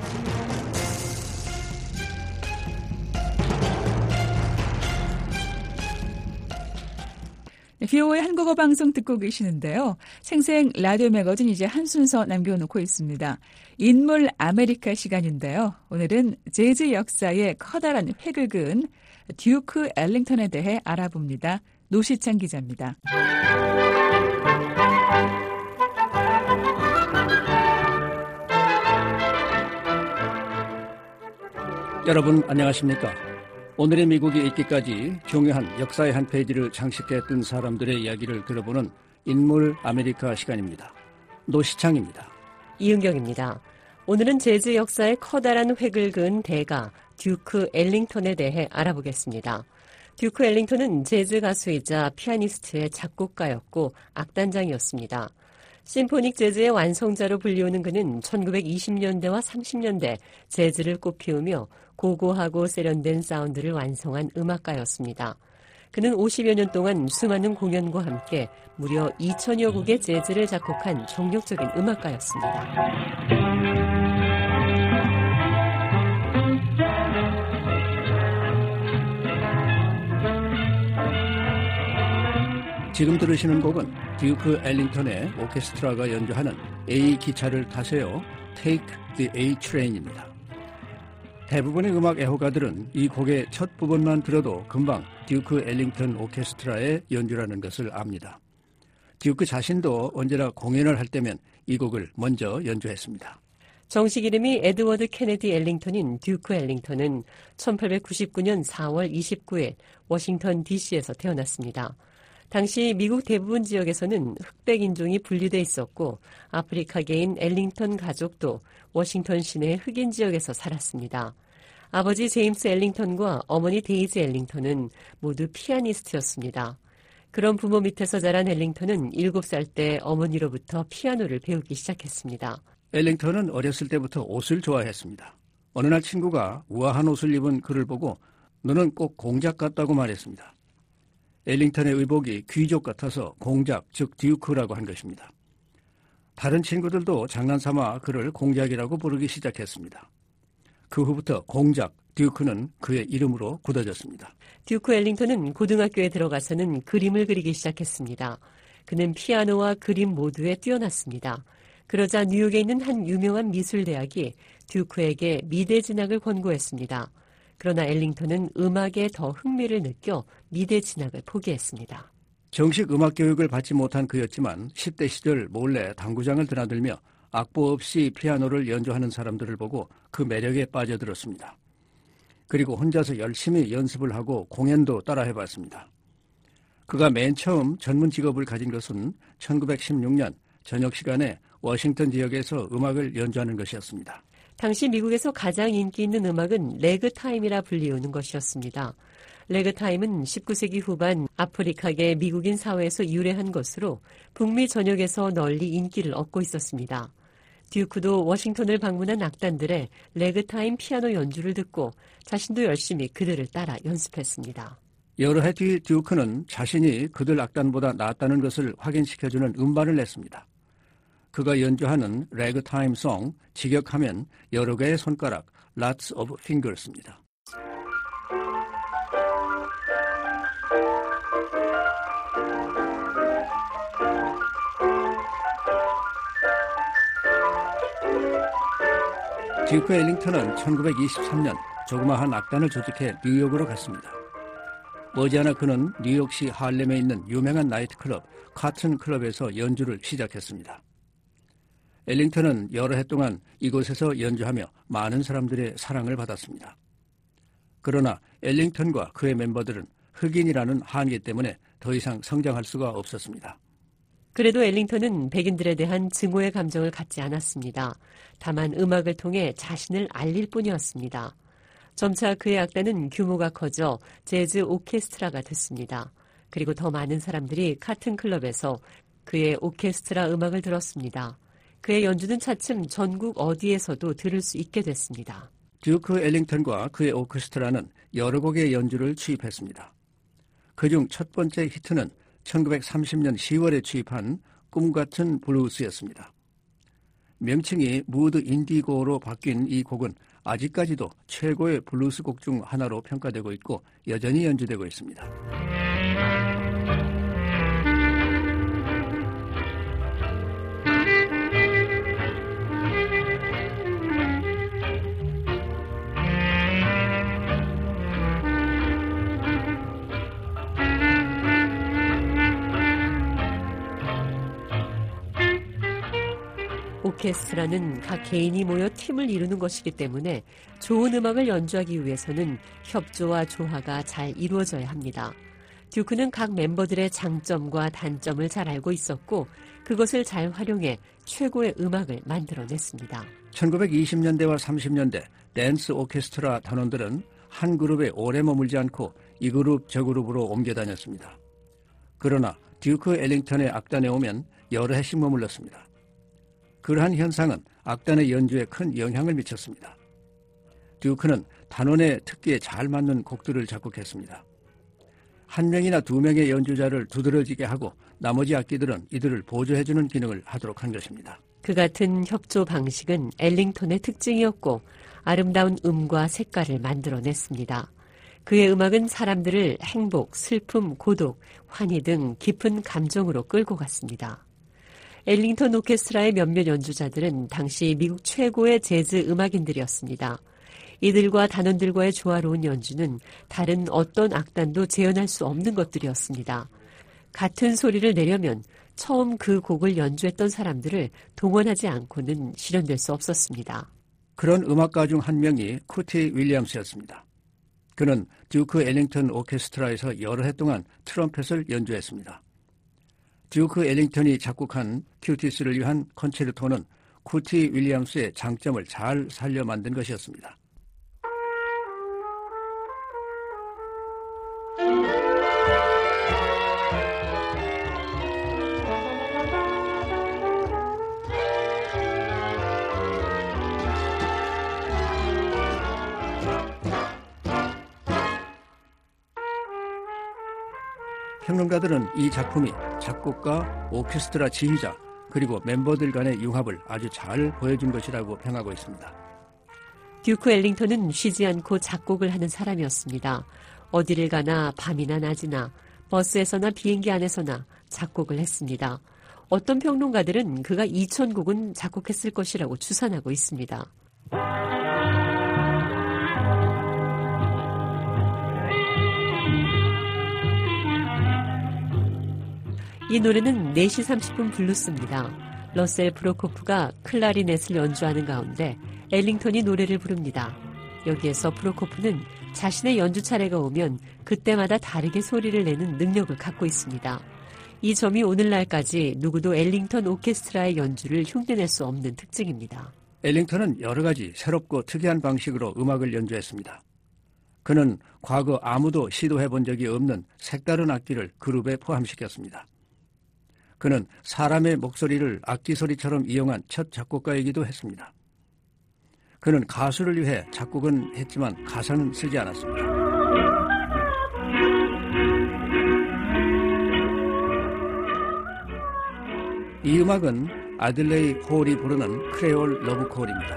BOA 한국어 방송 듣고 계시는데요. 생생 라디오 매거진 이제 한 순서 남겨놓고 있습니다. 인물 아메리카 시간인데요. 오늘은 재즈 역사의 커다란 획을 그은 듀크 엘링턴에 대해 알아봅니다. 노시창 기자입니다. 여러분 안녕하십니까? 오늘의 미국이 있기까지 중요한 역사의 한 페이지를 장식했던 사람들의 이야기를 들어보는 인물 아메리카 시간입니다. 노시창입니다. 이은경입니다. 오늘은 재즈 역사의 커다란 획을 그은 대가 듀크 엘링턴에 대해 알아보겠습니다. 듀크 엘링턴은 재즈 가수이자 피아니스트의 작곡가였고 악단장이었습니다. 심포닉 재즈의 완성자로 불리우는 그는 1920년대와 30년대 재즈를 꽃피우며 고고하고 세련된 사운드를 완성한 음악가였습니다. 그는 50여 년 동안 수많은 공연과 함께 무려 2,000여 곡의 재즈를 작곡한 정력적인 음악가였습니다. 지금 들으시는 곡은 듀크 엘링턴의 오케스트라가 연주하는 A 기차를 타세요. Take the A Train입니다. 대부분의 음악 애호가들은 이 곡의 첫 부분만 들어도 금방 듀크 엘링턴 오케스트라의 연주라는 것을 압니다. 듀크 자신도 언제나 공연을 할 때면 이 곡을 먼저 연주했습니다. 정식 이름이 에드워드 케네디 엘링턴인 듀크 엘링턴은 1899년 4월 29일 워싱턴 DC에서 태어났습니다. 당시 미국 대부분 지역에서는 흑백 인종이 분리돼 있었고 아프리카계인 엘링턴 가족도 워싱턴 시내 흑인 지역에서 살았습니다. 아버지 제임스 엘링턴과 어머니 데이지 엘링턴은 모두 피아니스트였습니다. 그런 부모 밑에서 자란 엘링턴은 7살 때 어머니로부터 피아노를 배우기 시작했습니다. 엘링턴은 어렸을 때부터 옷을 좋아했습니다. 어느 날 친구가 우아한 옷을 입은 그를 보고 너는 꼭 공작 같다고 말했습니다. 엘링턴의 의복이 귀족 같아서 공작, 즉 듀크라고 한 것입니다. 다른 친구들도 장난삼아 그를 공작이라고 부르기 시작했습니다. 그 후부터 공작 듀크는 그의 이름으로 굳어졌습니다. 듀크 엘링턴은 고등학교에 들어가서는 그림을 그리기 시작했습니다. 그는 피아노와 그림 모두에 뛰어났습니다. 그러자 뉴욕에 있는 한 유명한 미술대학이 듀크에게 미대 진학을 권고했습니다. 그러나 엘링턴은 음악에 더 흥미를 느껴 미대 진학을 포기했습니다. 정식 음악 교육을 받지 못한 그였지만 10대 시절 몰래 당구장을 드나들며 악보 없이 피아노를 연주하는 사람들을 보고 그 매력에 빠져들었습니다. 그리고 혼자서 열심히 연습을 하고 공연도 따라해봤습니다. 그가 맨 처음 전문 직업을 가진 것은 1916년 저녁 시간에 워싱턴 지역에서 음악을 연주하는 것이었습니다. 당시 미국에서 가장 인기 있는 음악은 레그타임이라 불리우는 것이었습니다. 레그타임은 19세기 후반 아프리카계 미국인 사회에서 유래한 것으로 북미 전역에서 널리 인기를 얻고 있었습니다. 듀크도 워싱턴을 방문한 악단들의 레그타임 피아노 연주를 듣고 자신도 열심히 그들을 따라 연습했습니다. 여러 해 뒤 듀크는 자신이 그들 악단보다 낫다는 것을 확인시켜주는 음반을 냈습니다. 그가 연주하는 레그타임 송, 직역하면 여러 개의 손가락, lots of fingers입니다. 듀크 엘링턴은 1923년 조그마한 악단을 조직해 뉴욕으로 갔습니다. 머지않아 그는 뉴욕시 할렘에 있는 유명한 나이트클럽 카튼 클럽에서 연주를 시작했습니다. 엘링턴은 여러 해 동안 이곳에서 연주하며 많은 사람들의 사랑을 받았습니다. 그러나 엘링턴과 그의 멤버들은 흑인이라는 한계 때문에 더 이상 성장할 수가 없었습니다. 그래도 엘링턴은 백인들에 대한 증오의 감정을 갖지 않았습니다. 다만 음악을 통해 자신을 알릴 뿐이었습니다. 점차 그의 악단은 규모가 커져 재즈 오케스트라가 됐습니다. 그리고 더 많은 사람들이 카튼 클럽에서 그의 오케스트라 음악을 들었습니다. 그의 연주는 차츰 전국 어디에서도 들을 수 있게 됐습니다. 듀크 엘링턴과 그의 오케스트라는 여러 곡의 연주를 취입했습니다. 그중 첫 번째 히트는 1930년 10월에 취입한 꿈같은 블루스였습니다. 명칭이 무드 인디고로 바뀐 이 곡은 아직까지도 최고의 블루스 곡 중 하나로 평가되고 있고 여전히 연주되고 있습니다. 오케스트라는 각 개인이 모여 팀을 이루는 것이기 때문에 좋은 음악을 연주하기 위해서는 협조와 조화가 잘 이루어져야 합니다. 듀크는 각 멤버들의 장점과 단점을 잘 알고 있었고 그것을 잘 활용해 최고의 음악을 만들어냈습니다. 1920년대와 30년대 댄스 오케스트라 단원들은 한 그룹에 오래 머물지 않고 이 그룹 저 그룹으로 옮겨 다녔습니다. 그러나 듀크 엘링턴의 악단에 오면 여러 해씩 머물렀습니다. 그러한 현상은 악단의 연주에 큰 영향을 미쳤습니다. 듀크는 단원의 특기에 잘 맞는 곡들을 작곡했습니다. 한 명이나 두 명의 연주자를 두드러지게 하고 나머지 악기들은 이들을 보조해주는 기능을 하도록 한 것입니다. 그 같은 협조 방식은 엘링턴의 특징이었고 아름다운 음과 색깔을 만들어냈습니다. 그의 음악은 사람들을 행복, 슬픔, 고독, 환희 등 깊은 감정으로 끌고 갔습니다. 엘링턴 오케스트라의 몇몇 연주자들은 당시 미국 최고의 재즈 음악인들이었습니다. 이들과 단원들과의 조화로운 연주는 다른 어떤 악단도 재현할 수 없는 것들이었습니다. 같은 소리를 내려면 처음 그 곡을 연주했던 사람들을 동원하지 않고는 실현될 수 없었습니다. 그런 음악가 중 한 명이 쿠티 윌리엄스였습니다. 그는 듀크 엘링턴 오케스트라에서 여러 해 동안 트럼펫을 연주했습니다. 듀크 엘링턴이 작곡한 큐티스를 위한 콘체르토는 쿠티 윌리엄스의 장점을 잘 살려 만든 것이었습니다. 평론가들은 이 작품이 작곡가, 오케스트라 지휘자, 그리고 멤버들 간의 융합을 아주 잘 보여준 것이라고 평하고 있습니다. 듀크 엘링턴은 쉬지 않고 작곡을 하는 사람이었습니다. 어디를 가나 밤이나 낮이나 버스에서나 비행기 안에서나 작곡을 했습니다. 어떤 평론가들은 그가 2,000곡은 작곡했을 것이라고 추산하고 있습니다. 이 노래는 4시 30분 블루스입니다. 러셀 프로코프가 클라리넷을 연주하는 가운데 엘링턴이 노래를 부릅니다. 여기에서 프로코프는 자신의 연주 차례가 오면 그때마다 다르게 소리를 내는 능력을 갖고 있습니다. 이 점이 오늘날까지 누구도 엘링턴 오케스트라의 연주를 흉내낼 수 없는 특징입니다. 엘링턴은 여러 가지 새롭고 특이한 방식으로 음악을 연주했습니다. 그는 과거 아무도 시도해본 적이 없는 색다른 악기를 그룹에 포함시켰습니다. 그는 사람의 목소리를 악기 소리처럼 이용한 첫 작곡가이기도 했습니다. 그는 가수를 위해 작곡은 했지만 가사는 쓰지 않았습니다. 이 음악은 아들레이 홀이 부르는 크레올 러브콜입니다.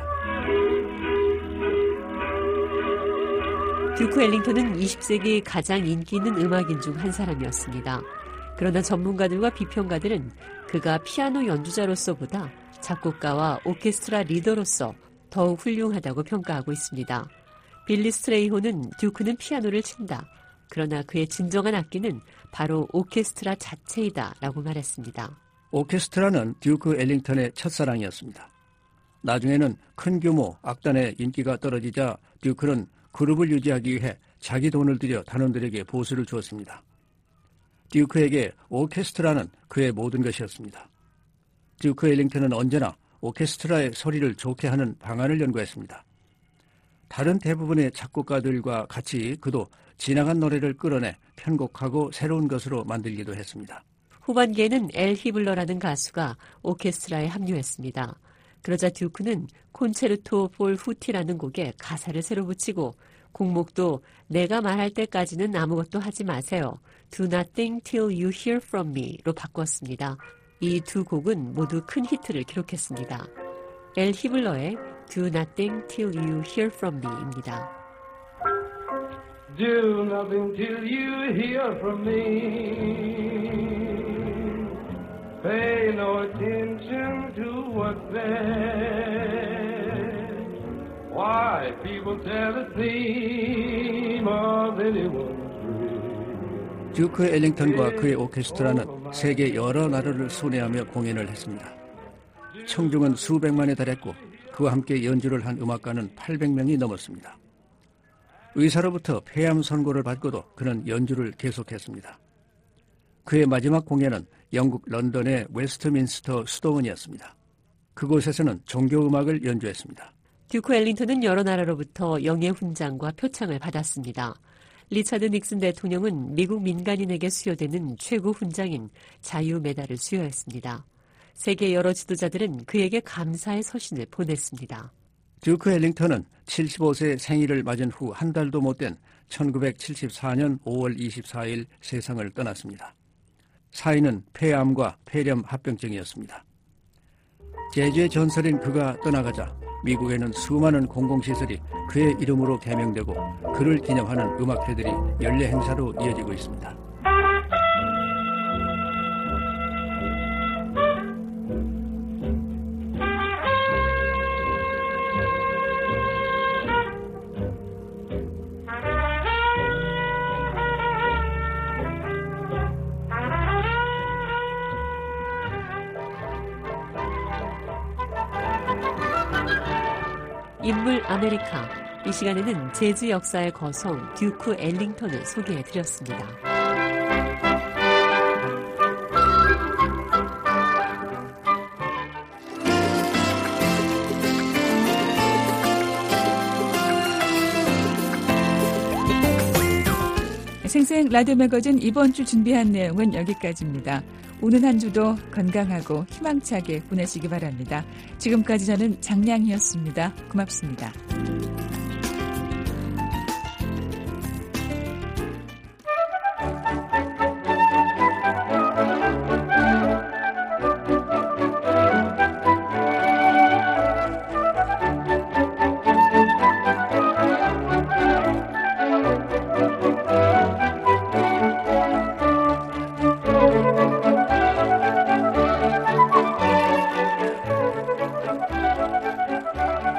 듀크 엘링턴은 20세기 가장 인기 있는 음악인 중 한 사람이었습니다. 그러나 전문가들과 비평가들은 그가 피아노 연주자로서보다 작곡가와 오케스트라 리더로서 더욱 훌륭하다고 평가하고 있습니다. 빌리 스트레이호는 듀크는 피아노를 친다. 그러나 그의 진정한 악기는 바로 오케스트라 자체이다 라고 말했습니다. 오케스트라는 듀크 엘링턴의 첫사랑이었습니다. 나중에는 큰 규모 악단의 인기가 떨어지자 듀크는 그룹을 유지하기 위해 자기 돈을 들여 단원들에게 보수를 주었습니다. 듀크에게 오케스트라는 그의 모든 것이었습니다. 듀크 엘링턴은 언제나 오케스트라의 소리를 좋게 하는 방안을 연구했습니다. 다른 대부분의 작곡가들과 같이 그도 지나간 노래를 끌어내 편곡하고 새로운 것으로 만들기도 했습니다. 후반기에는 엘 히블러라는 가수가 오케스트라에 합류했습니다. 그러자 듀크는 콘체르토 폴 후티라는 곡에 가사를 새로 붙이고 곡목도 내가 말할 때까지는 아무것도 하지 마세요. Do nothing till you hear from me로 바꿨습니다. 이 두 곡은 모두 큰 히트를 기록했습니다. 엘 히블러의 Do nothing till you hear from me입니다. Do nothing till you hear from me. Pay no attention to what's said. Why people tell the theme of anyone's dream. 듀크 엘링턴과 그의 오케스트라는 세계 여러 나라를 순회하며 공연을 했습니다. 청중은 수백만에 달했고 그와 함께 연주를 한 음악가는 800명이 넘었습니다. 의사로부터 폐암 선고를 받고도 그는 연주를 계속했습니다. 그의 마지막 공연은 영국 런던의 웨스트민스터 수도원이었습니다. 그곳에서는 종교음악을 연주했습니다. 듀크 엘링턴은 여러 나라로부터 영예 훈장과 표창을 받았습니다. 리차드 닉슨 대통령은 미국 민간인에게 수여되는 최고 훈장인 자유 메달을 수여했습니다. 세계 여러 지도자들은 그에게 감사의 서신을 보냈습니다. 듀크 엘링턴은 75세 생일을 맞은 후 한 달도 못 된 1974년 5월 24일 세상을 떠났습니다. 사인은 폐암과 폐렴 합병증이었습니다. 재즈의 전설인 그가 떠나가자 미국에는 수많은 공공시설이 그의 이름으로 개명되고 그를 기념하는 음악회들이 연례 행사로 이어지고 있습니다. 인물 아메리카. 이 시간에는 재즈 역사의 거성 듀크 엘링턴을 소개해드렸습니다. 생생 라디오 매거진 이번 주 준비한 내용은 여기까지입니다. 오는 한 주도 건강하고 희망차게 보내시기 바랍니다. 지금까지 저는 장량이었습니다. 고맙습니다.